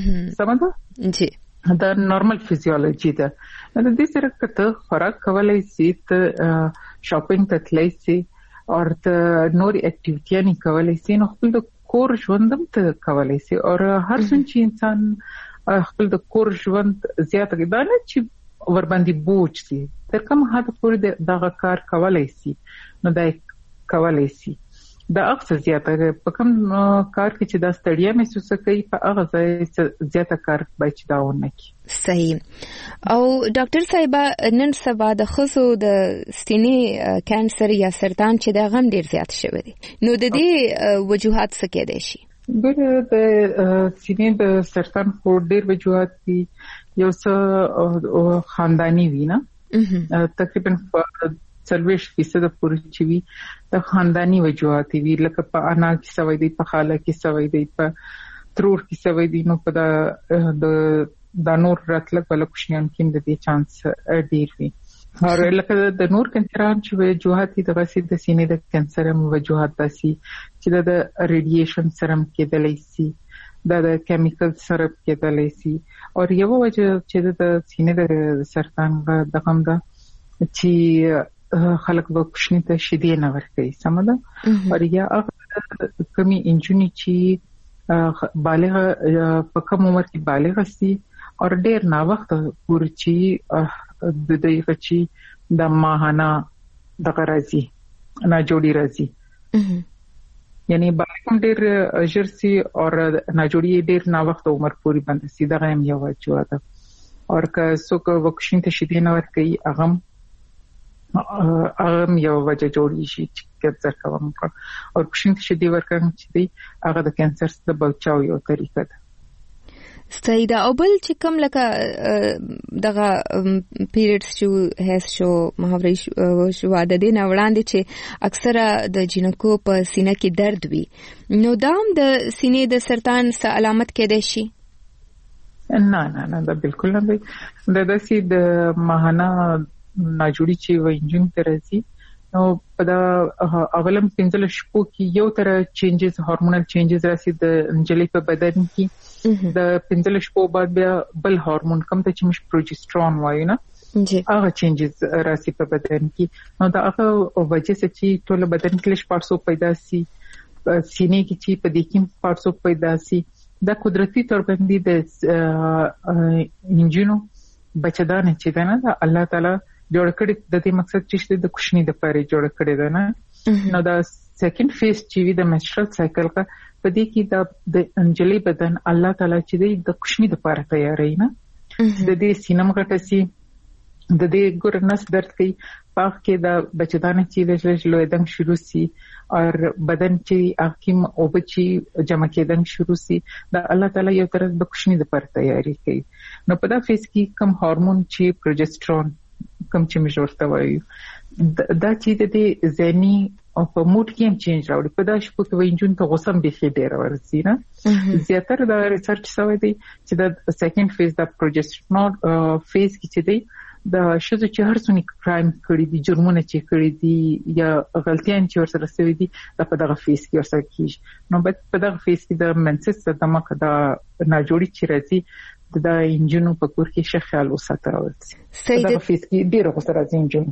Speaker 4: سمته
Speaker 5: جی
Speaker 4: دا نارمل فزیولوژي ده د دې سره کته خوراک کولای شي ته شاپینګ ته تللی شي او ته نور اکټیویټي نه کولای شي نو خپل د کور ژوندم ته کولای شي او هر څنګه چې انسان خپل د کور ژوند زیات غدا نه چې ور باندې بوج شي تر کوم حد پورې دغه کار کولای شي نو دا کولای شي دا اکثر زیاته په کوم کار کې چې دا ستړیا محسوس کوي په هغه ځای زیاته کار باید دا ونه کی.
Speaker 5: صحیح. او ډاکټر صاحب نن سبا د خزو د سینې کانسر یا سرطان چې دا غم ډیر زیات شوی دی نو د دې وجوهات څه کېدای شي؟
Speaker 4: ګوره د سینې د سرطان خو ډیر وجوهات دي یو څه خاندانی وي نه تقریبا 40% پورې چې وي د خاندانی وجوهات وي لکه په انا کې سوي دي په خاله کې سوي دي په ترور کې سوي دي نو په د نور راتلک ولا کوشنیان کې د دې چانس ډیر وي او لکه د نور کانسران چې وجوهات دي د غسیل د سینې د کانسر هم وجوهات داسي چې د ریډییشن سره کېدلی شي د کیمیکل سره کېدلی شي او یو وجه چې د سینې د سرطان د غم ده چې خلک به کوشنی ته شیدې نه ورکوي سمده او یا هغه کمی انجونی چې بالغ په کوم عمر کې بالغ شي او ډیر نا وخت پورې چې د دې غچي د ماهانه د غرازي نه جوړی راځي یعنی بالغ ډیر جرسي او نه جوړی ډیر نا وخت عمر پورې باندې سیده هم یو وجوه ده او که څوک وکشین ته شیدې نه ورکوي هغه یو وجه جوړی شي چې کینسر کوم او وکشین ته شیدې ورکوم چې دی هغه د کینسر د بچاو یو طریقه ده.
Speaker 5: سیدا او بل چې کوم لکه دغه پیریډز شو هیڅ شو محاوري شو د دې نه وړاندې چې اکثره د جینکو په سینه کې درد وي نو دام د سینې د سرطان څه علامت کېدای شي؟
Speaker 4: نه دا بالکل نه دی. د داسې د ماهانه ناجوړي چې وینجون ترځي نو په دا اولم 15 شپو کې یو تر چینجز هورمونل چینجز راسي د انجلي په بدن کې د 15 شپو بعد بیا بل هورمون کوم ته چې مش پروجسترون وایي نه هغه چینجز راسي په بدن کې نو دا هغه وجه چې ټول بدن کې لږ پارسو پیدا سي سینې کې چې په دې کې پارسو پیدا سي دا قدرتي تور باندې د انجینو بچدان چې دا نه الله تعالی جوړ کړی د دې مقصد چې د کوشنی د پاره جوړ کړی دا نه نو دا سیکنډ فیز چې وی د menstrual cycle کا په دې کې د انجلي بدن الله تعالی چې د کوشنی د پاره تیارې نه د دې سینم غټسي د دې ګورنس درد کوي پاک کې د بچدان چې د لویدنګ شروع سي او بدن چې حکیم او بچي جمع کېدنګ شروع سي د الله تعالی یو طرف د کوشنی د پاره تیاری کوي نو په دا فیز کې کم هورمون چې پروجسترون کم چې مشورته وایي دا چې د ذهني او په موډ کې هم چینج راوړي په دا شپه کې وینجون ته غوسم به خې ډیر ورسي نه زیاتره دا ریسرچ شوی دی چې د سیکنډ فیز د پروجسترون فیز کې چې دی د شذ چې هر څونی کرایم کړی دي جرمونه چې کړی دي یا غلطیان چې ورسره شوی دي په دغه فیز کې ورسره کیږي نو په دغه فیز کې د منسس د مخه د ناجوړي چې راځي د انجینو په کور کې ښه خیال وساتل راوځي دغه فیز کې ډیر غوسه راځي انجینو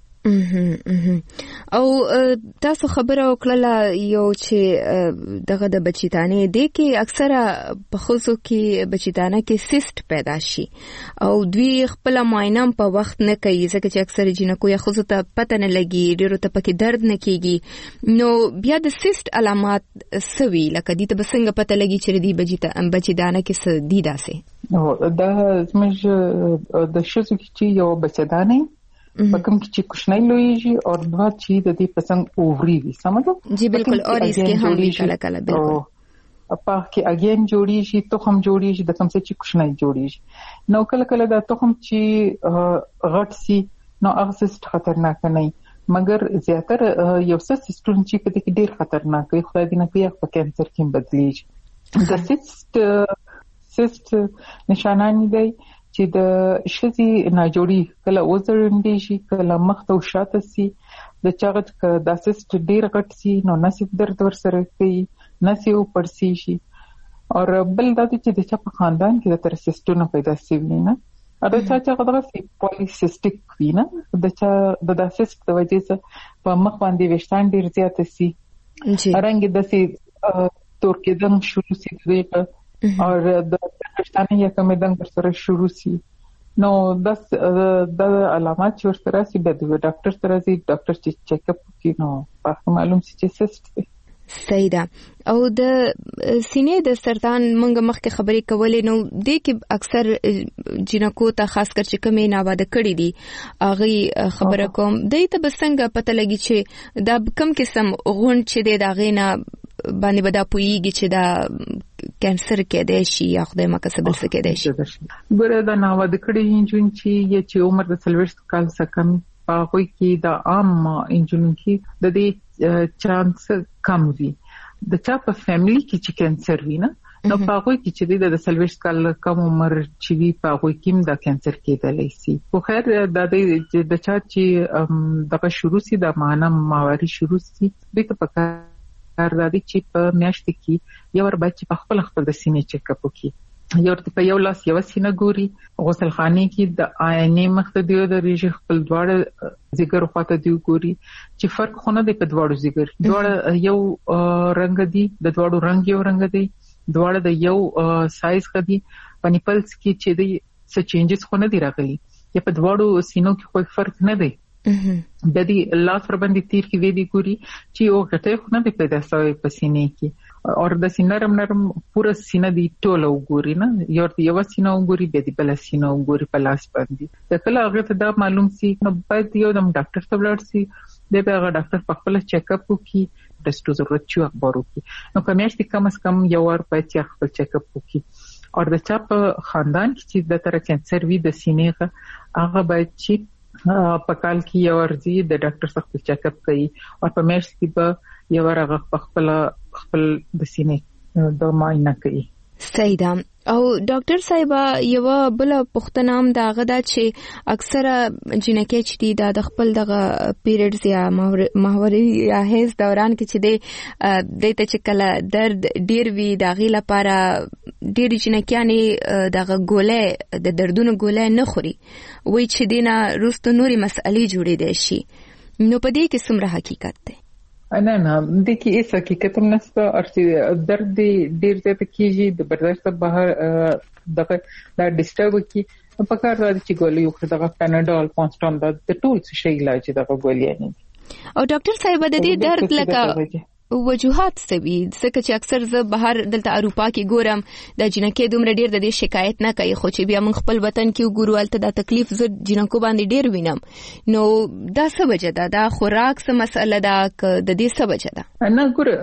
Speaker 5: او تاسو خبره وکړه یو چې دغه د بچیدانې د کې اکثره په خصوص کې بچیدانه کې سیست پیدا شي او دوی خپل معاینه په وخت نه کوي ځکه چې اکثره جنکو یا خصوص ته پته نه لګي ډیرو ته پکې درد نه کیږي نو بیا د سیست علامات سوي لکه دې ته بسنګ پته لګي چې دې بچیدانه کې څه دي داسې
Speaker 4: نو دا زموږ د شذو کې یو بچیدانه پکم کې چې کوشنۍ لویږي او دوا چې د دې پسند اووري وي سمجھو
Speaker 5: جی بالکل اور اس کې هم کله کله بالکل
Speaker 4: اپا کې اگین جوړیږي تخم جوړیږي د کوم څه چې کوشنۍ جوړیږي نو کله کله دا تخم چې غټ سي نو هغه سیست خطرناک نه مګر زیاتره یو څه سیستم چې په دې کې ډیر خطرناک وي خدای دې نه کوي په کینسر کې بدلیږي د سیست نشانه دی چې د شذي ناجوړي کله وزرندې شي کله مخ ته شاته سي د چاغت د اسست ډیر غټ سي نو نسب درد ورسره کوي نسي او پرسي شي او بل د دې چې د چا په خاندان کې د تر سیستونه پیدا شي نه دا چې هغه دغه پولیسیسټیک وینا د چا د اسست د وجې څخه په مخ باندې وشتان ډیر زیات سي رنګ د سي تور کېدم شروع سي دغه اور د پښتانه یا کومه دنګ سره شروع سي نو د علامات چې ورسره سي د ډاکټر سره سي ډاکټر چې چیک اپ کوي نو په معلوم سي چې سیست دی
Speaker 5: سیدا او د سینې د سرطان منګه مخکې خبرې کولې نو د کې اکثر جنکو ته خاص کر چې کومې ناواده کړې دي اغه خبره کوم د ته بسنګ پته لګي چې دا کم قسم غون چې د غینا باندې بدا پویږي چې دا کینسر کېدای شي یا خدای ما کسبل څه کېدای شي
Speaker 4: ګوره دا ناواده کړې انجون چې عمر د 40 کال څخه کم هغه کې د عام انجون کې د دې چانس کم وي د چا په فیملی کې چې کینسر وي نه نو په هغه کې چې د 40 کال کم عمر چې وي په هغه کې د کینسر کېدلی شي خو خیر د چا چې دغه شروع سي د ماواري شروع سي د په کار راځي چې په میاشت کې یو ور بچي په خپل د سینې چیک اپ وکړي یو په یو لاس یو سینه ګوري غسل خانه کې د آینې مخ ته دیو د ریږي خپل دواړه زیګر خواته دی ګوري چې فرق خونه دی په دواړو زیګر دواړه یو رنگ دي د دواړو رنگ یو رنگ دی دواړه د یو سایز کدي پنیپلز کې چې دی څه چینجز خونه دی راغلي یا په دواړو سینو کې کوئی فرق نه دی د دې لاس پر باندې تیر کې دی ګوري چې او غټه خو نه دی پیدا شوی په سینې کې اور د سینې نرم پورا سینې دی ټوله وګوري نه یو سینې وګوري به دی بل سینې وګوري په لاس باندې د کله هغه ته دا معلوم سي نو باید یو د ډاکټر ته ولاړ سي د هغه ډاکټر په خپل چیک اپ وکړي ټیسټو ضرورت چې اخبار وکړي نو کمیاشتي کم از کم یو ور په خپل چیک اپ وکړي اور د چا په خاندان کې چې د تر کینسر وی د سینې هغه باید چې په کال کې یو ورځي د ډاکټر څخه چیک اپ کوي او په میاشت کې به یو هغه خپل د سینې د معاینه کوي.
Speaker 5: صحیح ده. او ډاکټر صاحب یو بل پوښتنه هم داغه دا چې اکثره جنکې چې د خپل دغه پیریډز یا ماهواري یا هیڅ دوران کې چې د ته چې کله درد ډیر وی داغه لپاره ډیر جنکیانې دغه ګولې د دردونو ګولې نه خوري وای چې دینه روستو نوري مسئلې جوړې دي شي نو په دې کې څومره حقیقت ده؟
Speaker 4: نه د کې هیڅ حقیقت هم نشته او چې درد ډیر زیات کیږي د برداشت بهر دغه دا ډیسټرب کی په کار راځي چې ګولې یو دغه پناډول پونسټون د ټول څه علاج دغه ګولې نه.
Speaker 5: او ډاکټر صاحب د دې درد لکه وجوهات سوي ځکه چې اکثر زه بهر دلته اروپا کې ګورم د جنکې دومره ډیر د دې شکایت نه کوي خو چې بیا موږ خپل وطن کې وګورو البته د تکلیف زه جنکو باندې ډیر وینم نو دا څه وجه ده دا خوراک څه مسله ده د دې څه وجه ده؟
Speaker 4: نه ګور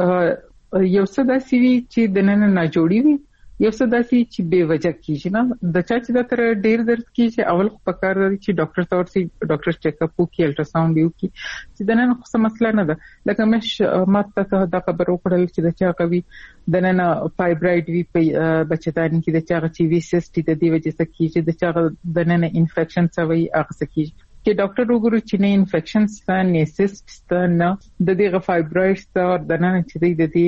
Speaker 4: یو څه داسې وي چې د نن نه جوړي وي یو څه داسې چې به وجه کیږي نه د چا چې د تر ډیر درد کیږي اول خو پکار دی چې ډاکټر ته ورسي ډاکټر چیک اپ وکړي الټراساوند وکړي چې د نن خو څه مسله نه ده لکه مې ماته دا خبر وکړل چې د چا کوي د نن فایبراید وی په بچتانی کې د چا چې وی سیسټي د دې وجه څخه کیږي د چا د نن انفیکشن سوي هغه څه کیږي چې ډاکټر وګوري چې نه انفیکشن ستاسو نه سیسټ نه د دې فایبراید ستاسو د نن چې د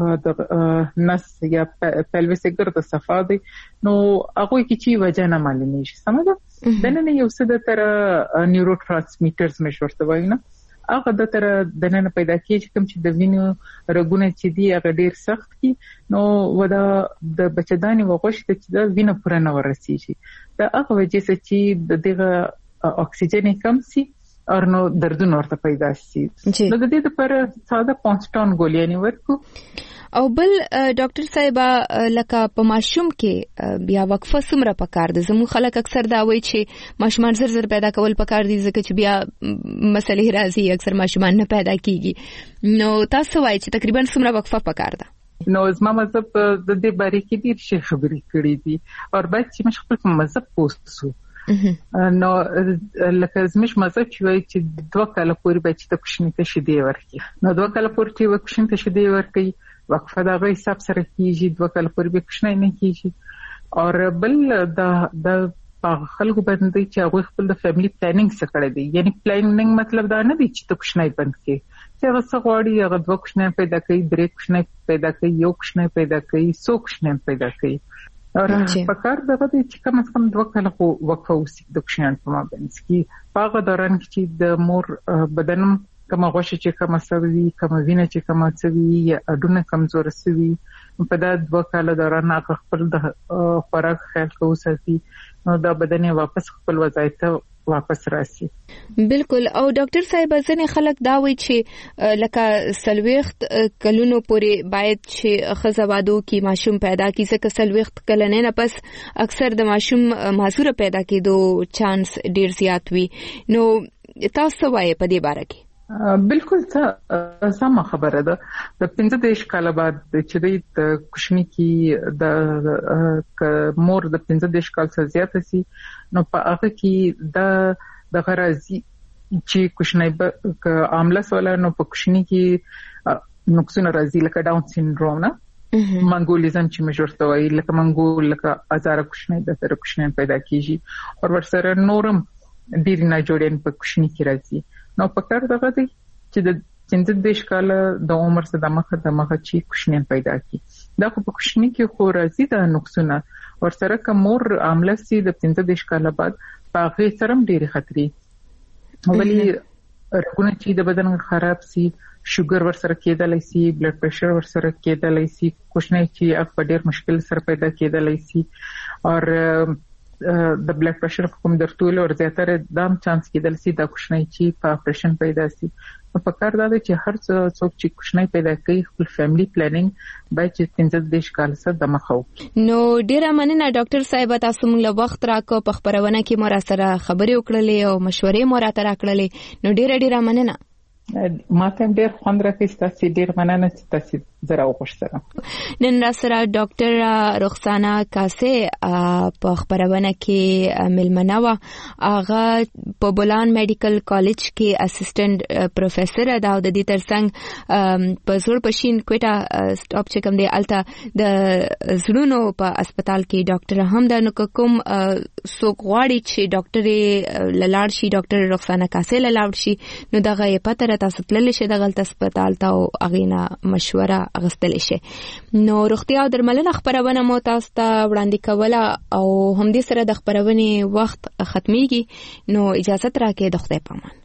Speaker 4: دې نس یا پلویس ګرد صفا دي نو هغه کې چې وجه نه معلومه شي سمجه د نن یو څه د تر نیورو ترانسمیټرز مشورته وایي نه هغه د تر د نن پیدا کیږي کوم چې د وینو رګونه چې دی هغه ډیر سخت کی نو ودا د بچداني وغوښته چې د وینو پر نه ورسیږي دا هغه وجه چې د دغه اکسیجن کم سي او نو دردونه ورته پیدا شي نو د دې لپاره ساده پونسټون ګولې ورکو.
Speaker 5: او بل ډاکټر صاحب لکه په ماشوم کې بیا وقفه څومره پکار ده زموږ خلک اکثر دا وایي چې ماشومان زر پیدا کول پکار دي ځکه چې بیا مسلې راځي اکثر ماشومان نه پیدا کیږي نو تاسو وایي چې تقریبا څومره وقفه پکار ده؟
Speaker 4: نو زما مذهب د دې باره کې ډیر شي خبرې کړې دي او باید چې موږ خپل مذهب پوسټو نو لکه زموږ مذهب چې وایي چې 2 کاله پورې به چې تکشنی ته شیدې ورکړي نو 2 کاله پورې چې وکشن ته شیدې ورکړي وقفه دا غي حساب سره کیږي 2 کاله پورې به کښنه نه کیږي او بل د خلکو باندې چې هغه خپل د فیملی پلانینګ څخه کړی دی یعنی پلانینګ مطلب دا نه دی چې تکشنه بند کړي چې هغه څه غواړي هغه 2 کښنه پیدا کوي 3 کښنه پیدا کوي 1 کښنه پیدا کوي 100 کښنه پیدا کوي او په کار دغه چې کوم څه کم 2 کاله وقفه وسی د کښنه په مابینځ کې په هغه دوران کې چې د مور بدن کومه غوښه چې کومه سوي کومه وینه چې کومه سوي یا اډونه کمزور سوي په دا 2 کاله دوران هغه خپل د خوراک خیال کوي نو دا بدن واپس خپل وظایف ته واپس راشي.
Speaker 5: بالکل. او ډاکټر صاحب ځنه خلک دا وایي چې لکه سلويخت کلونو پورې باید چې خزوادو کې ماشوم پیدا کی ځکه سلويخت کلنه نه پس اکثر د ماشوم معذوره پیدا کېدو چانس ډیر زیات وي نو تاسو وایي په دې باره کې؟
Speaker 4: بالکل سم خبره ده د 15 کاله بعد چې د کوشنی کې د مور د 15 کال څخه زیات سي نو په هغه کې د غرضی چې کوشنی په عامله سواله نو په کوشنی کې نقصونه راځي لکه ډاون سینډروم نه منګولیزم چې مشورته وایي لکه منګول لکه ازاره کوشنی د سره کوشنی پیدا کیږي او ورسره نورم ډیر نه جوړین په کوشنی کې راځي نو په کار دغه دی چې د 15 کال د عمر سره د مخه چې کوشنی پیدا کی دا په کوشنی کې خو راځي د نقصونه ورسره کومور عامله سي د 15 کال بعد په هغه سره ډیر خطرې ولې رګونه چې د بدن خراب سي شوګر ورسره کېدلای سي بلډ پريشر ورسره کېدلای سي کوشنی چې په ډیر مشکل سره پیدا کېدلای سي او د بلډ پريشر کوم درتول او زیاتره دام چانس کېدل سي د کوښنۍ چې په اپریشن پیدا سي. په کار دا چې هر څوک چې کوښنۍ پیدا کوي خپل فیملی پلانینګ باید چې 15 کال سره د مخاو.
Speaker 5: نو ډیره مننه ډاکټر صاحب تاسو موږ له وخت راکو په خبرونه کې مو را سره خبرې وکړلې او مشورې مو را کړلې. نو ډیره مننه.
Speaker 4: ماته ډیر خوند راکړي تاسو ډیر مننه چې تاسو زرا وغوښتل.
Speaker 5: نن را سره ډاکټر رخسانه کاسه په خبرونه کې ملمنه و. هغه په بولان میډیکل کالج کې اسسټنټ پروفیسور ده او د دې ترڅنګ په زوړ پښین کوټه سټاپ چې کوم دی الته د زړونو په هسپتال کې ډاکټر هم ده. نو کوم څوک غواړي چې ډاکټر لاړ شي ډاکټر رخسانه کاسه لاړ شي نو دغه یې پته تاسو تللی شئ د غلط هسپتال ته او اغینا مشوره اغستلی شئ. نو روغتیا او درملنه خبرونه مو تاسو ته وړاندې کوله او همدې سره د خبرونې وخت ختمیږي. نو اجازه راکړئ د خدای پامان.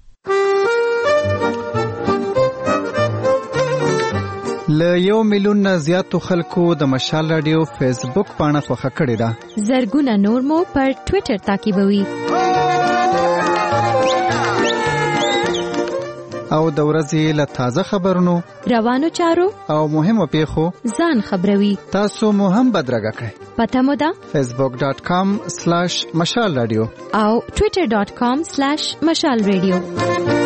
Speaker 23: ل 1 میلیون نه زیاتو خلکو د مشال رادیو فیسبوک پاڼه خوښه کړې ده.
Speaker 12: زرګونه نور مو پر ټوئیټر تعقیبوي.
Speaker 23: او د ورځې له تازه خبرونو
Speaker 12: روانو چارو
Speaker 23: او مهمو پیښو
Speaker 12: ځان خبروي.
Speaker 23: تاسو مو هم بدرګه کړئ.
Speaker 12: پته مو ده
Speaker 23: facebook.com/mashalradio
Speaker 12: او twitter.com/mashalradio.